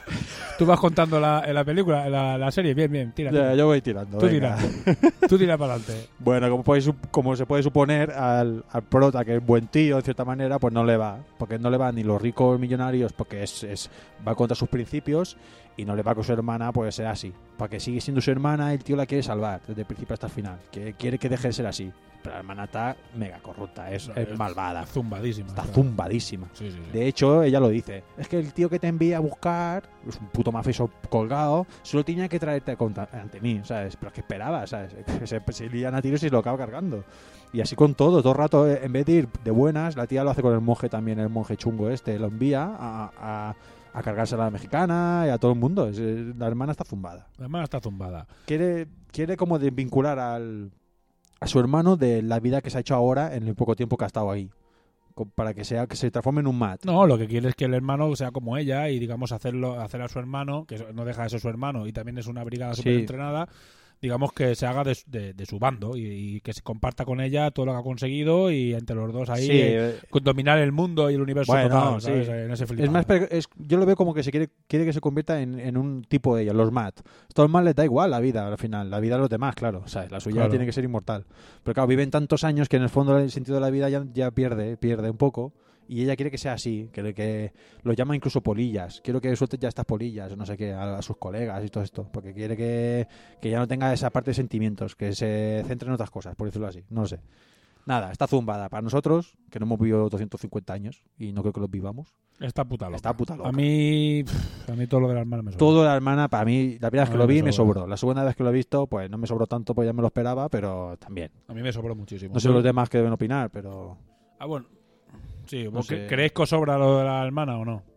Speaker 8: Tú vas contando la, en la película, en la, la serie, bien, bien, tira.
Speaker 6: Ya,
Speaker 8: tira.
Speaker 6: yo voy tirando.
Speaker 8: Tú
Speaker 6: venga.
Speaker 8: tira. Tú tira para adelante.
Speaker 6: Bueno, como, podéis, sup- como se puede suponer, al, al prota, que es buen tío, en cierta manera, pues no le va. Porque no le va ni los ricos millonarios, porque es, es va contra sus principios, y no le va con su hermana, pues ser así. Porque sigue siendo su hermana, el tío la quiere salvar, desde el principio hasta el final. Que quiere que deje de ser así. Pero la hermana está mega corrupta, es,
Speaker 8: No,
Speaker 6: es
Speaker 8: es-
Speaker 6: malvada.
Speaker 8: Zumbadísima.
Speaker 6: Está
Speaker 8: claro.
Speaker 6: zumbadísima.
Speaker 8: Sí, sí, sí.
Speaker 6: De hecho, ella lo dice. Es que el tío que te envía a buscar, es un puto mafioso colgado, solo tenía que traerte contra- ante mí, ¿sabes? Pero es que esperaba, ¿sabes? Que se, se lían a tiros y se lo acaba cargando. Y así con todo, todo el rato, eh, en vez de ir de buenas, la tía lo hace con el monje también, el monje chungo este, lo envía a, a, a cargarse a la mexicana y a todo el mundo. Es- eh, la hermana está zumbada.
Speaker 8: La hermana está zumbada.
Speaker 6: Quiere, quiere como desvincular al, a su hermano de la vida que se ha hecho ahora en el poco tiempo que ha estado ahí. Co- Para que sea que se transforme en un mat.
Speaker 8: No, lo que quiere es que el hermano sea como ella y, digamos, hacerlo hacer a su hermano, que no deja de ser su hermano y también es una brigada
Speaker 6: Sí.
Speaker 8: súper entrenada, digamos que se haga de, de- de su bando y, y que se comparta con ella todo lo que ha conseguido y entre los dos ahí
Speaker 6: Sí,
Speaker 8: eh,
Speaker 6: eh,
Speaker 8: con dominar el mundo y el universo
Speaker 6: Bueno,
Speaker 8: total,
Speaker 6: sí.
Speaker 8: ¿sabes? En ese
Speaker 6: Es
Speaker 8: flipado.
Speaker 6: más, pero es, yo lo veo como que se quiere, quiere que se convierta en, en un tipo de ellos, los mat. Todos los mat les da igual la vida al final, la vida de los demás, claro. O sea, la suya
Speaker 8: Claro.
Speaker 6: tiene que ser inmortal. Pero claro, viven tantos años que en el fondo el sentido de la vida ya, ya pierde, pierde un poco. Y ella quiere que sea así, que, que lo llama incluso polillas. Quiero que suelte ya estas polillas, no sé qué, a, a sus colegas y todo esto. Porque quiere que, que ya no tenga esa parte de sentimientos, que se centre en otras cosas, por decirlo así. No lo sé. Nada, está zumbada. Para nosotros, que no hemos vivido doscientos cincuenta años y no creo que los vivamos.
Speaker 8: Está puta loca.
Speaker 6: Está puta loca.
Speaker 8: A mí, pff, a mí todo lo de la hermana me sobra.
Speaker 6: Todo la hermana, para mí, la primera vez
Speaker 8: A
Speaker 6: que
Speaker 8: mí
Speaker 6: lo
Speaker 8: me
Speaker 6: vi me
Speaker 8: sobra.
Speaker 6: sobró. La segunda vez que lo he visto, pues no me sobró tanto, pues ya me lo esperaba, pero también.
Speaker 8: A mí me sobró muchísimo.
Speaker 6: No sé los demás que deben opinar, pero
Speaker 8: Ah, bueno. Sí,
Speaker 6: No
Speaker 8: ¿vos
Speaker 6: sé.
Speaker 8: ¿creéis que os sobra lo de la hermana o no?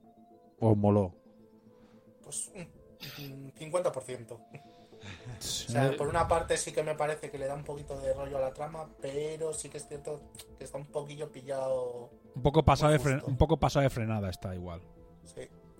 Speaker 6: os moló.
Speaker 4: Pues un un cincuenta por ciento. O sea, por una parte sí que me parece que le da un poquito de rollo a la trama, pero sí que es cierto que está un poquillo pillado.
Speaker 8: Un poco pasada de
Speaker 4: Muy
Speaker 8: fren-
Speaker 4: justo.
Speaker 8: un poco pasada de frenada está igual.
Speaker 4: Sí.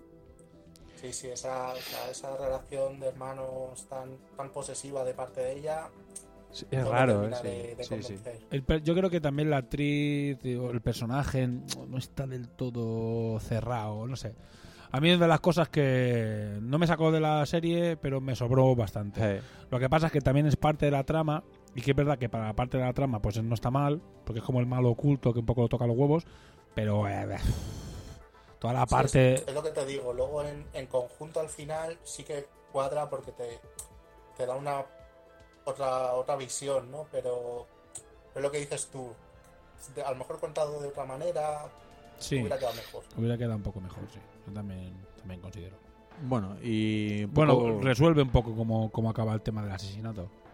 Speaker 4: Sí, sí, esa, o sea, esa relación de hermanos tan, tan posesiva de parte de ella.
Speaker 6: Sí, es
Speaker 4: no me
Speaker 6: raro,
Speaker 4: termina
Speaker 6: ¿eh?
Speaker 4: de- de
Speaker 6: Sí, sí, sí.
Speaker 4: convencer.
Speaker 8: El per- yo creo que también la actriz o el personaje no está del todo cerrado, no sé. A mí es de las cosas que no me sacó de la serie, pero me sobró bastante.
Speaker 6: Eh,
Speaker 8: Lo que pasa es que también es parte de la trama, y que es verdad que para la parte de la trama pues no está mal, porque es como el malo oculto que un poco lo toca los huevos, pero eh, toda la
Speaker 4: Sí,
Speaker 8: parte...
Speaker 4: es, es lo que te digo, luego en, en conjunto al final sí que cuadra porque te, te da una otra otra visión, ¿no? Pero es lo que dices tú. De- a lo mejor contado de otra manera
Speaker 8: Sí,
Speaker 4: hubiera quedado mejor.
Speaker 8: hubiera quedado un poco mejor, sí. Yo también, también considero.
Speaker 6: bueno, y un
Speaker 8: Bueno,
Speaker 6: poco-
Speaker 8: resuelve un poco cómo, cómo acaba el tema del asesinato.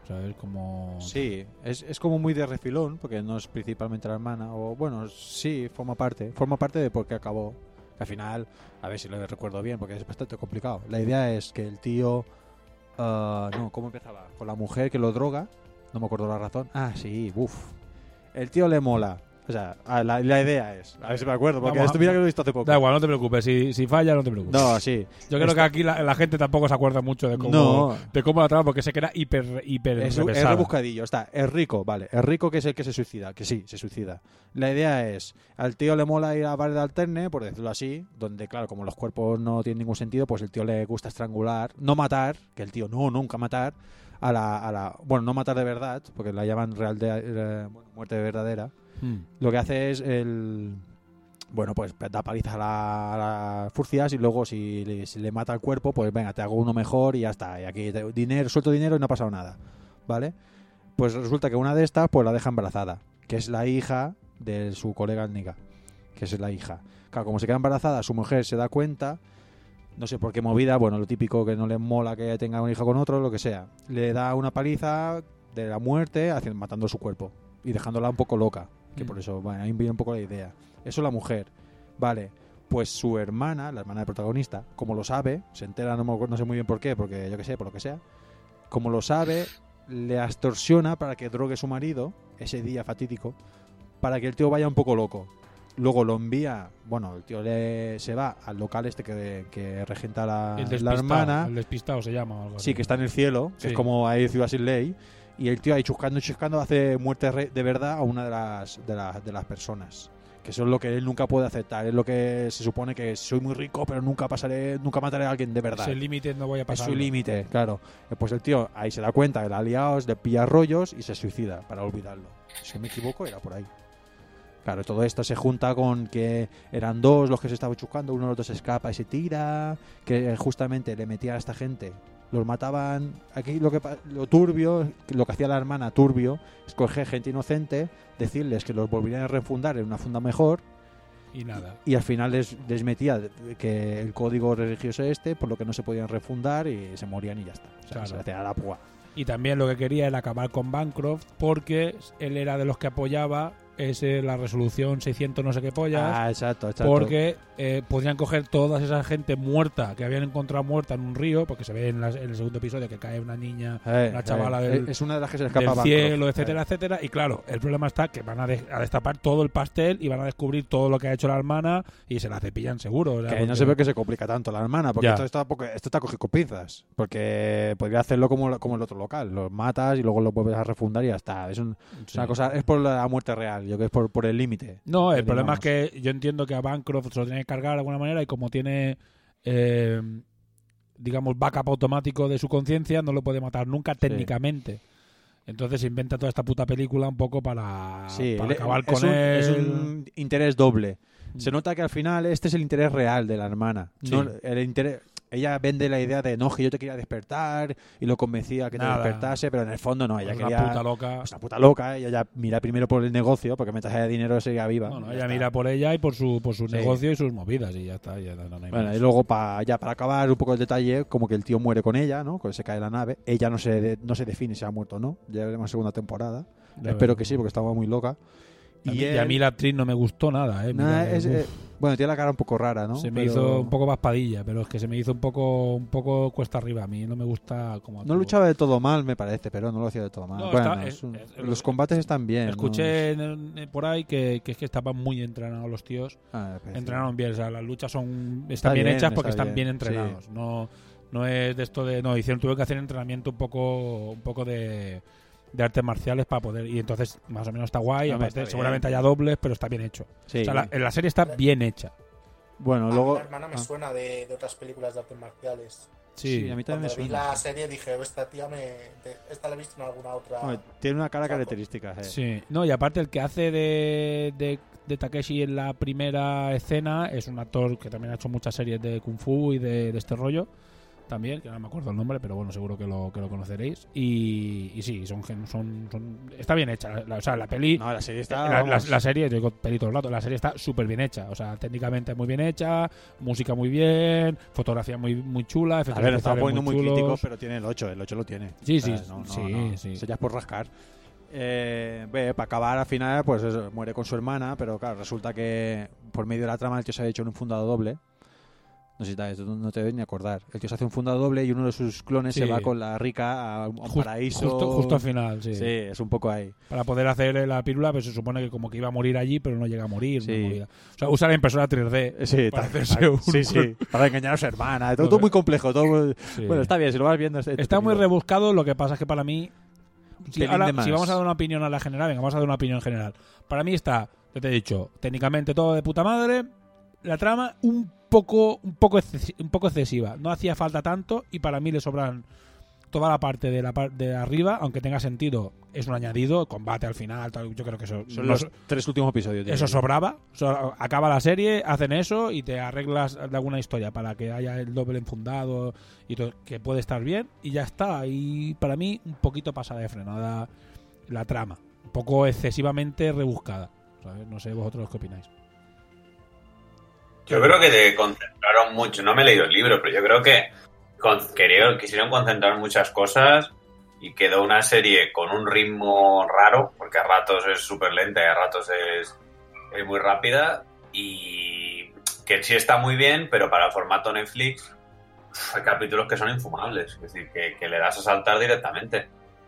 Speaker 8: ¿sabes? Como...
Speaker 6: Sí, es, es como muy de refilón, porque no es principalmente la hermana, o bueno, sí, forma parte, forma parte de por qué acabó. Que al final, a ver si lo recuerdo bien, porque es bastante complicado. La idea es que el tío, uh, no, ¿cómo empezaba? Con la mujer que lo droga, no me acuerdo la razón. Ah, sí, uff. El tío le mola. O sea, la, la idea es, a ver si me acuerdo, porque
Speaker 8: Vamos,
Speaker 6: esto mira que lo he visto hace poco.
Speaker 8: Da igual, no te preocupes, si, si falla no te preocupes.
Speaker 6: No, sí.
Speaker 8: Yo creo
Speaker 6: Esto-
Speaker 8: que aquí la, la gente tampoco se acuerda mucho de cómo,
Speaker 6: No.
Speaker 8: de cómo la trama, porque se queda hiper, hiper
Speaker 6: Es, es
Speaker 8: reversada.
Speaker 6: rebuscadillo, está, es rico, vale, es rico que es el que se suicida, que sí, se suicida. La idea es, al tío le mola ir a bares de alterne, por decirlo así, donde claro, como los cuerpos no tienen ningún sentido, pues el tío le gusta estrangular, no matar, que el tío no, nunca matar, a la, a la bueno, no matar de verdad, porque la llaman real de, eh, bueno, muerte verdadera.
Speaker 8: Hmm.
Speaker 6: Lo que hace es el... Bueno, pues da palizas a, la, a las furcias y luego si le, si le mata el cuerpo, pues venga, te hago uno mejor y ya está. Y aquí te- dinero, suelto dinero y no ha pasado nada. ¿Vale? Pues resulta que una de estas pues la deja embarazada, que es la hija de su colega el Niga, que es la hija. Claro, como se queda embarazada, su mujer se da cuenta, no sé por qué movida, bueno, lo típico que no le mola que tenga un hijo con otro, lo que sea. Le da una paliza de la muerte haciendo, matando su cuerpo y dejándola un poco loca. Que
Speaker 8: Mm.
Speaker 6: por eso, bueno, ahí viene un poco la idea. Eso la mujer. Vale, pues su hermana, la hermana del protagonista, como lo sabe, se entera, no, me acuerdo- no sé muy bien por qué, porque yo que sé, por lo que sea, como lo sabe, le extorsiona para que drogue a su marido, ese día fatídico, para que el tío vaya un poco loco. Luego lo envía, bueno, el tío le, se va al local este que, que regenta la,
Speaker 8: El
Speaker 6: la
Speaker 8: despistado,
Speaker 6: hermana.
Speaker 8: el despistado se llama. o algo
Speaker 6: Sí,
Speaker 8: así.
Speaker 6: que está en el cielo, que
Speaker 8: Sí.
Speaker 6: es como ahí Ciudad sin ley, y el tío ahí chuscando y chuscando hace muerte re- de verdad a una de las, de, las de las personas. Que eso es lo que él nunca puede aceptar, es lo que se supone que soy muy rico, pero nunca pasaré, nunca mataré a alguien de verdad.
Speaker 8: Ese límite no voy a
Speaker 6: Es
Speaker 8: pasar.
Speaker 6: su límite, claro. Eh, Pues el tío ahí se da cuenta, el aliado le pilla rollos y se suicida para olvidarlo. Si no me equivoco, era por ahí. Claro, todo esto se junta con que eran dos los que se estaban chuscando, uno de los dos escapa y se tira, que justamente le metía a esta gente, los mataban. Aquí lo que pa- lo turbio, lo que hacía la hermana turbio, es coger gente inocente, decirles que los volverían a refundar en una funda mejor
Speaker 8: Y nada.
Speaker 6: y al final les, les metía que el código religioso este, por lo que no se podían refundar y se morían y ya está. O sea,
Speaker 8: Claro.
Speaker 6: se hacía la púa.
Speaker 8: Y también lo que quería era acabar con Bancroft porque él era de los que apoyaba ese, la resolución seiscientos no sé qué pollas.
Speaker 6: Ah, exacto, exacto.
Speaker 8: Porque eh, podrían coger toda esa gente muerta que habían encontrado muerta en un río, porque se ve en, las- en el segundo episodio que cae una niña,
Speaker 6: Eh,
Speaker 8: una chavala
Speaker 6: eh,
Speaker 8: del,
Speaker 6: es una de las que se le
Speaker 8: del
Speaker 6: escapa a
Speaker 8: cielo,
Speaker 6: Bancroft.
Speaker 8: etcétera,
Speaker 6: Eh.
Speaker 8: etcétera. Y claro, el problema está que van a, de- a destapar todo el pastel y van a descubrir todo lo que ha hecho la hermana y se la cepillan seguro. o sea,
Speaker 6: Que no
Speaker 8: porque-
Speaker 6: se ve que se complica tanto la hermana, porque
Speaker 8: Ya.
Speaker 6: esto está, poco- esto está cogido con pinzas. Porque podría hacerlo como, como el otro local. Los matas y luego los vuelves a refundar y ya está. Es, un- es
Speaker 8: Sí.
Speaker 6: una cosa, es por la muerte real, yo creo que es por, por el límite.
Speaker 8: No, el
Speaker 6: que
Speaker 8: problema es
Speaker 6: digamos.
Speaker 8: que yo entiendo que a Bancroft se lo tiene que cargar de alguna manera y como tiene, eh, digamos, backup automático de su conciencia, no lo puede matar nunca técnicamente. Entonces se inventa toda esta puta película un poco para,
Speaker 6: Sí,
Speaker 8: para
Speaker 6: le-
Speaker 8: acabar
Speaker 6: es
Speaker 8: con
Speaker 6: un,
Speaker 8: él.
Speaker 6: es un interés doble.
Speaker 8: Mm.
Speaker 6: Se nota que al final este es el interés real de la hermana.
Speaker 8: Sí.
Speaker 6: No, el interés, ella vende la idea de no, que yo te quería despertar y lo convencía que
Speaker 8: Nada.
Speaker 6: te despertase, pero en el fondo no, ella
Speaker 8: Es
Speaker 6: quería...
Speaker 8: una puta loca.
Speaker 6: Es una puta loca, ella ya mira primero por el negocio, porque mientras haya dinero siga viva.
Speaker 8: Bueno,
Speaker 6: Ya
Speaker 8: ella
Speaker 6: está.
Speaker 8: mira por ella y por su por su
Speaker 6: Sí.
Speaker 8: negocio y sus movidas y ya está. Ya no, no hay
Speaker 6: Bueno,
Speaker 8: más.
Speaker 6: y luego para ya para acabar un poco el detalle, como que el tío muere con ella, ¿no? Cuando se cae la nave, ella no se de- no se define si ha muerto o no. Ya veremos segunda temporada.
Speaker 8: Ya
Speaker 6: Espero
Speaker 8: veremos.
Speaker 6: que sí, porque estaba muy loca.
Speaker 8: A mí-
Speaker 6: Y,
Speaker 8: y a
Speaker 6: él-
Speaker 8: mí la actriz no me gustó nada, eh.
Speaker 6: nada,
Speaker 8: Mira,
Speaker 6: es,
Speaker 8: uf.
Speaker 6: eh, bueno, tiene la cara un poco rara, ¿no?
Speaker 8: Se me
Speaker 6: Pero
Speaker 8: hizo un poco paspadilla, pero es que se me hizo un poco un poco cuesta arriba. A mí no me gusta como
Speaker 6: No
Speaker 8: actúa.
Speaker 6: luchaba de todo mal, me parece, pero no lo hacía de todo mal.
Speaker 8: No,
Speaker 6: bueno,
Speaker 8: está-
Speaker 6: es
Speaker 8: es-
Speaker 6: un-
Speaker 8: es-
Speaker 6: los combates están bien. ¿no?
Speaker 8: Escuché en- en- por ahí que, que es que estaban muy entrenados los tíos.
Speaker 6: Ah, me parece.
Speaker 8: Entrenaron bien, o sea, las luchas son están
Speaker 6: Está
Speaker 8: bien,
Speaker 6: bien,
Speaker 8: hechas porque
Speaker 6: está
Speaker 8: están bien,
Speaker 6: bien,
Speaker 8: entrenados. No no es de esto de no, hicieron tuve que hacer entrenamiento un poco un poco de, de artes marciales para poder y entonces más o menos está guay,
Speaker 6: Hombre,
Speaker 8: aparte
Speaker 6: está
Speaker 8: seguramente
Speaker 6: bien.
Speaker 8: haya dobles, pero está bien hecho.
Speaker 6: Sí.
Speaker 8: O sea, la, la serie está bien hecha.
Speaker 6: Bueno,
Speaker 4: A mí
Speaker 6: luego...
Speaker 4: la hermana me
Speaker 6: ah,
Speaker 4: suena de, de otras películas de artes marciales.
Speaker 6: sí, a mí también
Speaker 4: Cuando
Speaker 6: me
Speaker 4: vi
Speaker 6: suena.
Speaker 4: la serie dije, esta tía me... de- esta la he visto en alguna otra...
Speaker 6: Hombre, tiene una cara
Speaker 4: Saco.
Speaker 6: característica. eh.
Speaker 8: Sí, no, y aparte el que hace de, de, de Takeshi en la primera escena es un actor que también ha hecho muchas series de Kung Fu y de, de este rollo. también, que no me acuerdo el nombre, pero bueno, seguro que lo que lo conoceréis. Y, y sí, son, son, son está bien hecha. La, o sea, la peli...
Speaker 6: No, la serie está...
Speaker 8: La, la,
Speaker 6: vamos.
Speaker 8: la serie, yo digo peli todo el rato, la serie está súper bien hecha. O sea, técnicamente muy bien hecha, música muy bien, fotografía muy muy chula,
Speaker 6: A
Speaker 8: efectos
Speaker 6: ver, estaba
Speaker 8: especiales
Speaker 6: poniendo muy,
Speaker 8: chulos.
Speaker 6: crítico, pero tiene el ocho, el ocho lo tiene.
Speaker 8: Sí,
Speaker 6: O sea,
Speaker 8: sí,
Speaker 6: no, no,
Speaker 8: sí,
Speaker 6: no.
Speaker 8: sí.
Speaker 6: Eso ya es por rascar. Eh, ve, para acabar al final, pues eso, muere con su hermana, pero claro, resulta que por medio de la trama el tío se ha hecho un fundado doble. No sé si te, no te debes ni acordar. El tío se hace un fundado doble y uno de sus clones
Speaker 8: Sí.
Speaker 6: se va con la rica a un, a un
Speaker 8: Just-
Speaker 6: paraíso.
Speaker 8: Justo, justo al final, sí.
Speaker 6: Sí, es un poco ahí.
Speaker 8: Para poder hacer la pílula, pues se supone que como que iba a morir allí, pero no llega a morir.
Speaker 6: Sí.
Speaker 8: una movida. O sea, usa la impresora tres D.
Speaker 6: Sí,
Speaker 8: Para
Speaker 6: tal-
Speaker 8: hacerse
Speaker 6: tal-
Speaker 8: un-
Speaker 6: sí, sí, para engañar a su hermana. Todo, todo muy complejo. Todo muy-
Speaker 8: Sí.
Speaker 6: Bueno, está bien, si lo vas viendo. es
Speaker 8: Está muy
Speaker 6: entretenido.
Speaker 8: rebuscado, lo que pasa es que para mí... Si,
Speaker 6: pelín
Speaker 8: ahora,
Speaker 6: de más.
Speaker 8: si vamos a dar una opinión a la general, venga, vamos a dar una opinión general. Para mí está, ya te he dicho, técnicamente todo de puta madre, la trama un poco un poco excesi- un poco excesiva, no hacía falta tanto y para mí le sobran toda la parte de la parte de arriba, aunque tenga sentido, es un añadido, combate al final, tal, yo creo que eso
Speaker 6: Son
Speaker 8: no
Speaker 6: los
Speaker 8: so-
Speaker 6: tres últimos episodios.
Speaker 8: eso
Speaker 6: diría yo.
Speaker 8: sobraba, so- acaba la serie, hacen eso y te arreglas de alguna historia para que haya el doble enfundado y todo, que puede estar bien y ya está. Y para mí un poquito pasada de frenada la trama, un poco excesivamente rebuscada, ¿sabes? No sé vosotros qué opináis.
Speaker 5: Yo creo que te concentraron mucho. No me he leído el libro, pero yo creo que con, querían, quisieron concentrar muchas cosas y quedó una serie con un ritmo raro, porque a ratos es súper lenta y a ratos es, es muy rápida y que sí está muy bien, pero para el formato Netflix uf, hay capítulos que son infumables, es decir, que, que le das a saltar directamente.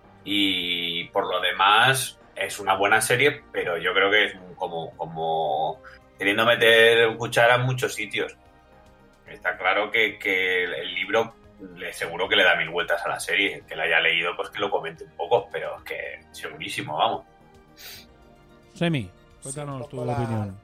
Speaker 5: Y por lo demás es una buena serie, pero yo creo que es como... como queriendo meter cuchara en muchos sitios. Está claro que, que el, el libro le seguro que le da mil vueltas a la serie. El que la haya leído, pues que lo comente un poco, pero es que segurísimo, vamos.
Speaker 8: Semi,
Speaker 4: Sí,
Speaker 8: cuéntanos
Speaker 4: un
Speaker 8: tu
Speaker 4: poco la-
Speaker 8: opinión.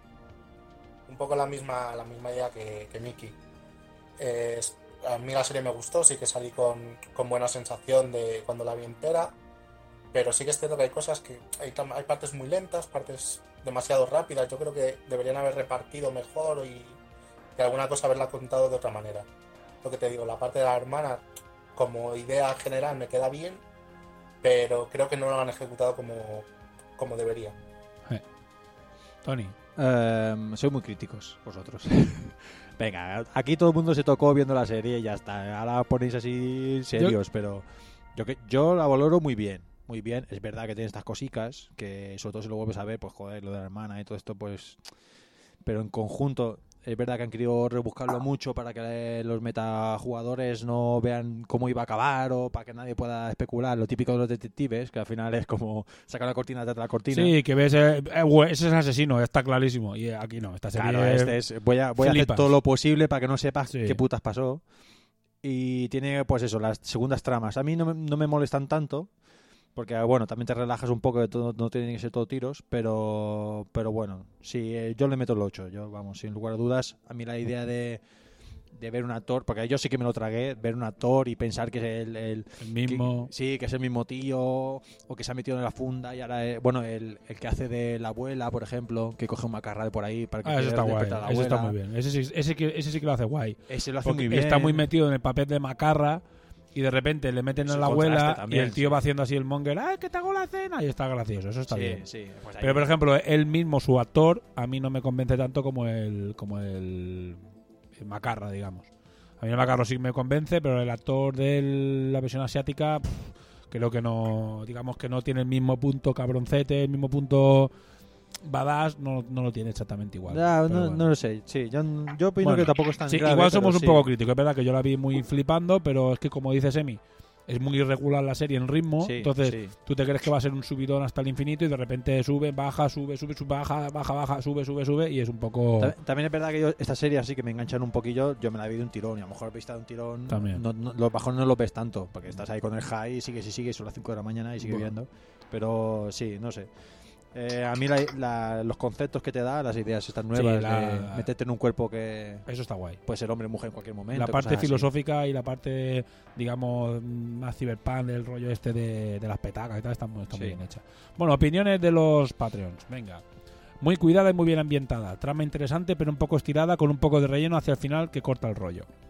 Speaker 4: Un poco la misma, la misma idea que, que Miki. Eh, es- a mí la serie me gustó, sí que salí con, con buena sensación de cuando la vi entera, pero sí que es cierto que hay cosas que hay, tam- hay partes muy lentas, partes demasiado rápidas. Yo creo que deberían haber repartido mejor y, y alguna cosa haberla contado de otra manera. Lo que te digo, la parte de la hermana como idea general me queda bien, pero creo que no lo han ejecutado como, como debería.
Speaker 8: Eh. Tony,
Speaker 6: Eh, sois muy críticos vosotros. Venga, aquí todo el mundo se tocó viendo la serie y ya está. Ahora ponéis así serios, pero yo que yo la valoro muy bien. Muy bien, es verdad que tiene estas cositas, que sobre todo si lo vuelves a ver, pues joder, lo de la hermana y todo esto, pues... Pero en conjunto, es verdad que han querido rebuscarlo mucho para que los metajugadores no vean cómo iba a acabar o para que nadie pueda especular. Lo típico de los detectives, que al final es como sacar la cortina detrás de la cortina.
Speaker 8: sí, que ves, eh, eh, güey, ese es asesino, está clarísimo. Y aquí no, esta serie...
Speaker 6: Claro, este es, voy a, voy a hacer
Speaker 8: flipas.
Speaker 6: todo lo posible para que no sepas
Speaker 8: Sí.
Speaker 6: qué putas pasó. Y tiene, pues eso, las segundas tramas. A mí no me, no me molestan tanto, porque, bueno, también te relajas un poco de todo, no tiene que ser todo tiros, pero pero bueno, sí, eh, yo le meto el ocho. Yo, vamos, sin lugar a dudas, a mí la idea de, de ver un actor, porque yo sí que me lo tragué, ver un actor y pensar que es el... el
Speaker 8: El mismo...
Speaker 6: que- sí, que es el mismo tío, o que se ha metido en la funda y ahora, es- bueno, el, el que hace de la abuela, por ejemplo, que coge un macarra de por ahí para que
Speaker 8: Ah, eso
Speaker 6: quiera
Speaker 8: está guay,
Speaker 6: despertar a la
Speaker 8: eso está
Speaker 6: abuela.
Speaker 8: muy bien. Ese sí, ese, que- ese sí que lo hace guay.
Speaker 6: Ese lo hace
Speaker 8: Porque
Speaker 6: muy bien.
Speaker 8: está muy metido en el papel de macarra y de repente le meten
Speaker 6: Es
Speaker 8: a
Speaker 6: un
Speaker 8: la
Speaker 6: contraste
Speaker 8: abuela
Speaker 6: también,
Speaker 8: y el tío
Speaker 6: sí.
Speaker 8: va haciendo así el monger, ¡ay, que te hago la cena! Y está gracioso, eso está
Speaker 6: Sí,
Speaker 8: bien.
Speaker 6: sí, pues ahí-
Speaker 8: Pero por ejemplo, él mismo, su actor, a mí no me convence tanto como el como el, el macarra, digamos. A mí el macarra sí me convence, pero el actor de la versión asiática pff, creo que no, digamos que no tiene el mismo punto cabroncete, el mismo punto badass, no, no lo tiene exactamente igual.
Speaker 6: Ya,
Speaker 8: Pero
Speaker 6: no,
Speaker 8: bueno.
Speaker 6: no lo sé. Sí, yo, yo opino
Speaker 8: Bueno,
Speaker 6: que tampoco es tan
Speaker 8: Sí,
Speaker 6: grave,
Speaker 8: igual
Speaker 6: pero
Speaker 8: somos un
Speaker 6: sí.
Speaker 8: poco críticos, es verdad que yo la vi muy flipando, pero es que como dice Semi, es muy irregular la serie en ritmo,
Speaker 6: Sí,
Speaker 8: entonces
Speaker 6: sí.
Speaker 8: tú te crees que va a ser un subidón hasta el infinito y de repente sube, baja, sube, sube, sube, baja, baja, baja, sube, sube, sube y es un poco...
Speaker 6: Ta- También es verdad que yo, esta serie así que me enganchan un poquillo, yo me la vi de un tirón y a lo mejor vista de un tirón,
Speaker 8: También.
Speaker 6: no, no- los bajones no los ves tanto, porque estás ahí con el high y sigues y sigues, son las cinco de la mañana y sigues
Speaker 8: Bueno.
Speaker 6: viendo, pero sí, no sé. Eh, a mí la- la- los conceptos que te da, las ideas estas nuevas,
Speaker 8: la-
Speaker 6: de meterte en un cuerpo que
Speaker 8: Eso está guay.
Speaker 6: puede ser hombre o mujer en cualquier momento.
Speaker 8: La parte
Speaker 6: cosas así.
Speaker 8: filosófica y la parte, digamos, más cyberpunk del rollo este de, de las petacas y tal, está, muy, está muy
Speaker 6: Sí.
Speaker 8: bien hecha. Bueno, opiniones de los Patreons, venga. Muy cuidada y muy bien ambientada. Trama interesante, pero un poco estirada, con un poco de relleno hacia el final que corta el rollo.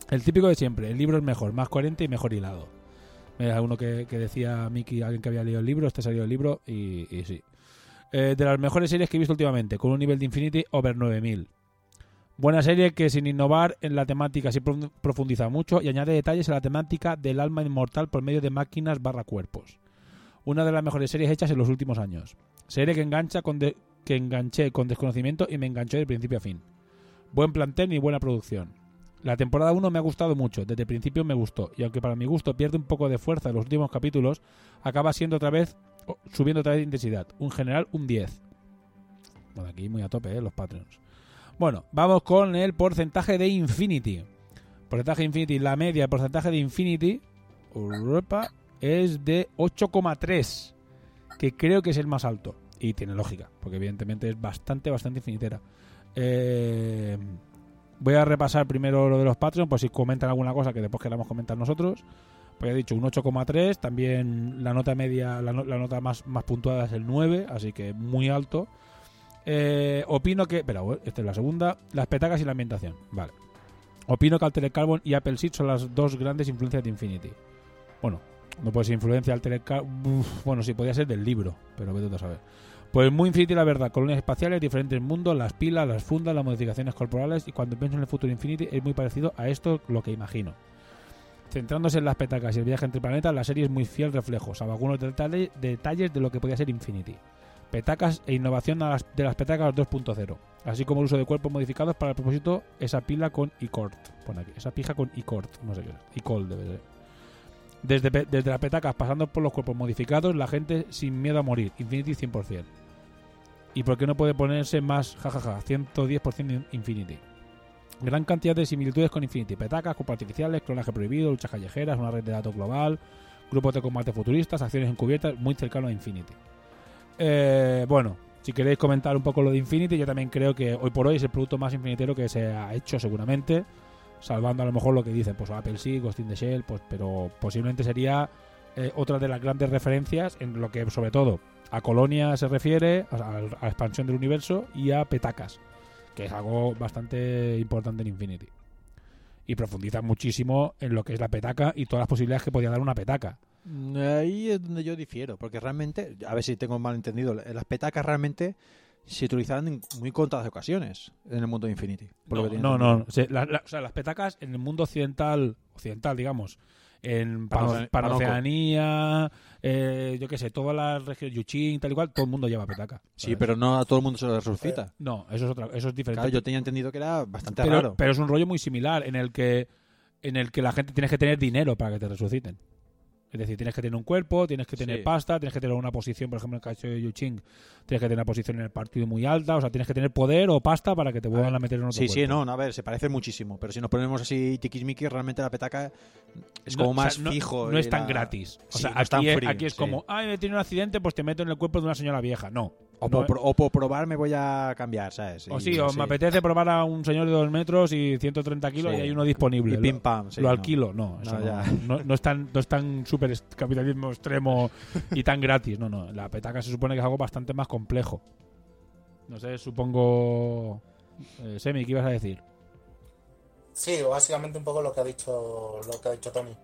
Speaker 8: El típico de siempre, el libro es mejor, más coherente y mejor hilado. Mira, uno que, que decía Miki, alguien que había leído el libro, este salió el libro y, y sí. Eh, de las mejores series que he visto últimamente, con un nivel de Infinity over nueve mil. Buena serie que sin innovar en la temática sí profundiza mucho y añade detalles a la temática del alma inmortal por medio de máquinas barra cuerpos. Una de las mejores series hechas en los últimos años. Serie que engancha con de, que enganché con desconocimiento y me enganchó de principio a fin. Buen plantel y buena producción. La temporada uno me ha gustado mucho, desde el principio me gustó, y aunque para mi gusto pierde un poco de fuerza en los últimos capítulos, acaba siendo otra vez, oh, subiendo otra vez de intensidad. Un general, un diez. Bueno, aquí muy a tope, ¿eh? Los Patreons. Bueno, vamos con el porcentaje de Infinity. Porcentaje de Infinity, la media, el porcentaje de Infinity Europa, es de ocho coma tres, que creo que es el más alto. Y tiene lógica, porque evidentemente es bastante, bastante infinitera. Eh... Voy a repasar primero lo de los Patreon, por si comentan alguna cosa que después queramos comentar nosotros. Pues he dicho un ocho coma tres, también la nota media, la, no, la nota más, más puntuada es el nueve, así que muy alto. Eh, opino que, espera, esta es la segunda, las petacas y la ambientación. Vale. Opino que Altered Carbon y Apple Seed son las dos grandes influencias de Infinity. Bueno, no puede ser influencia de Altered Carbon, bueno, sí, podría ser del libro, pero vete a saber. Pues muy Infinity la verdad, colonias espaciales, diferentes mundos, las pilas, las fundas, las modificaciones corporales, y cuando pienso en el futuro Infinity es muy parecido a esto lo que imagino. Centrándose en las petacas y el viaje entre planetas, la serie es muy fiel reflejo, salvo algunos detalles, detalles de lo que podía ser Infinity. Petacas e innovación de las, de las petacas dos punto cero, así como el uso de cuerpos modificados para el propósito, esa pila con I-Cort, pone aquí, esa pija con I-Cort, no sé qué es, I-Col debe ser. Desde, desde las petacas pasando por los cuerpos modificados, la gente sin miedo a morir, Infinity cien por ciento. ¿Y por qué no puede ponerse más? Jajaja, ciento diez por ciento Infinity. Gran cantidad de similitudes con Infinity. Petacas, cuerpos artificiales, clonaje prohibido, luchas callejeras, una red de datos global, grupos de combate futuristas, acciones encubiertas, muy cercano a Infinity. Eh, bueno, si queréis comentar un poco lo de Infinity, yo también creo que hoy por hoy es el producto más infinitero que se ha hecho seguramente, salvando a lo mejor lo que dicen, pues Apple sí, Ghost in the Shell, pues, pero posiblemente sería eh, otra de las grandes referencias en lo que sobre todo a Colonia se refiere, a, a la expansión del universo, y a petacas, que es algo bastante importante en Infinity. Y profundiza muchísimo en lo que es la petaca y todas las posibilidades que podía dar una petaca.
Speaker 6: Ahí es donde yo difiero, porque realmente, a ver si tengo mal entendido, las petacas realmente se utilizaban en muy contadas ocasiones en el mundo de Infinity. Por
Speaker 8: No,
Speaker 6: lo que
Speaker 8: no, no, no. Se, la, la, o sea, las petacas en el mundo occidental, occidental digamos, en Pano- Panoceanía, eh, yo qué sé, todas las regiones, Yuching, tal y cual, todo el mundo lleva petaca.
Speaker 6: Sí,
Speaker 8: ¿sabes?
Speaker 6: pero no a todo el mundo se lo resucita.
Speaker 8: No, eso es otra, eso es diferente.
Speaker 6: Claro, yo tenía entendido que era bastante
Speaker 8: pero,
Speaker 6: raro.
Speaker 8: pero es un rollo muy similar en el que en el que la gente tienes que tener dinero para que te resuciten. Es decir, tienes que tener un cuerpo, tienes que tener
Speaker 6: Sí.
Speaker 8: pasta, tienes que tener una posición, por ejemplo, en el caso de Yuching, tienes que tener una posición en el partido muy alta, o sea, tienes que tener poder o pasta para que te vuelvan a, a meter en otro
Speaker 6: Sí,
Speaker 8: cuerpo.
Speaker 6: sí, no, no, a ver, se parece muchísimo, pero si nos ponemos así tiquismiquis, realmente la petaca es como
Speaker 8: No,
Speaker 6: más
Speaker 8: o sea, no,
Speaker 6: fijo.
Speaker 8: No es
Speaker 6: y
Speaker 8: tan
Speaker 6: la-
Speaker 8: gratis. O
Speaker 6: Sí,
Speaker 8: sea,
Speaker 6: no es tan
Speaker 8: aquí, es,
Speaker 6: free,
Speaker 8: aquí es
Speaker 6: sí.
Speaker 8: como, ay, me tiene un accidente, pues te meto en el cuerpo de una señora vieja. No.
Speaker 6: O,
Speaker 8: no,
Speaker 6: por, pro- o por probar me voy a cambiar, ¿sabes?
Speaker 8: o
Speaker 6: Y
Speaker 8: sí, o
Speaker 6: así.
Speaker 8: me apetece probar a un señor de dos metros y ciento treinta kilos
Speaker 6: Sí.
Speaker 8: y hay uno disponible.
Speaker 6: Y pim
Speaker 8: Lo-
Speaker 6: pam, sí,
Speaker 8: lo
Speaker 6: no.
Speaker 8: alquilo. No, eso
Speaker 6: No,
Speaker 8: no,
Speaker 6: ya.
Speaker 8: no, no es tan, no es tan super est- capitalismo extremo y tan gratis. No, no. La petaca se supone que es algo bastante más complejo. No sé, supongo... Eh, Semi, ¿qué ibas a decir?
Speaker 4: Sí, básicamente un poco lo que ha dicho lo que ha dicho Tony.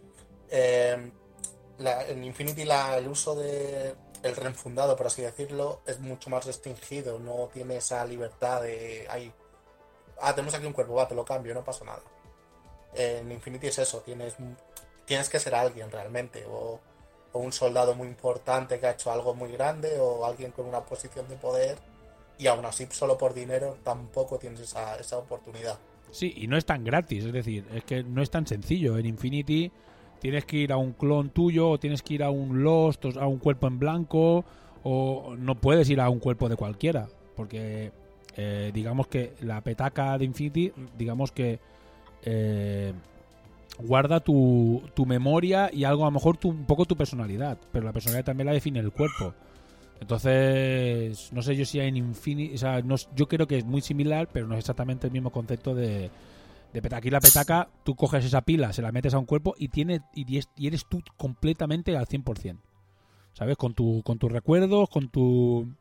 Speaker 4: Eh, la- en Infinity la, el uso de el reenfundado, por así decirlo, es mucho más restringido, no tiene esa libertad de ay, ah, tenemos aquí un cuerpo, va, te lo cambio, no pasa nada. En Infinity es eso, tienes tienes que ser alguien realmente, o, o un soldado muy importante que ha hecho algo muy grande, o alguien con una posición de poder, y aún así solo por dinero tampoco tienes esa, esa oportunidad.
Speaker 8: Sí, y no es tan gratis, es decir, es que no es tan sencillo. En Infinity tienes que ir a un clon tuyo, o tienes que ir a un Lost, o a un cuerpo en blanco, o no puedes ir a un cuerpo de cualquiera, porque eh, digamos que la petaca de Infinity, digamos que eh, guarda tu, tu memoria y algo, a lo mejor tu, un poco tu personalidad, pero la personalidad también la define el cuerpo. Entonces, no sé yo si en Infinity, o sea, no, yo creo que es muy similar, pero no es exactamente el mismo concepto de, de petaca. Aquí la petaca, tú coges esa pila, se la metes a un cuerpo y tiene y, es, y eres tú completamente al cien por ciento. ¿Sabes? Con tu con tus recuerdos, con tu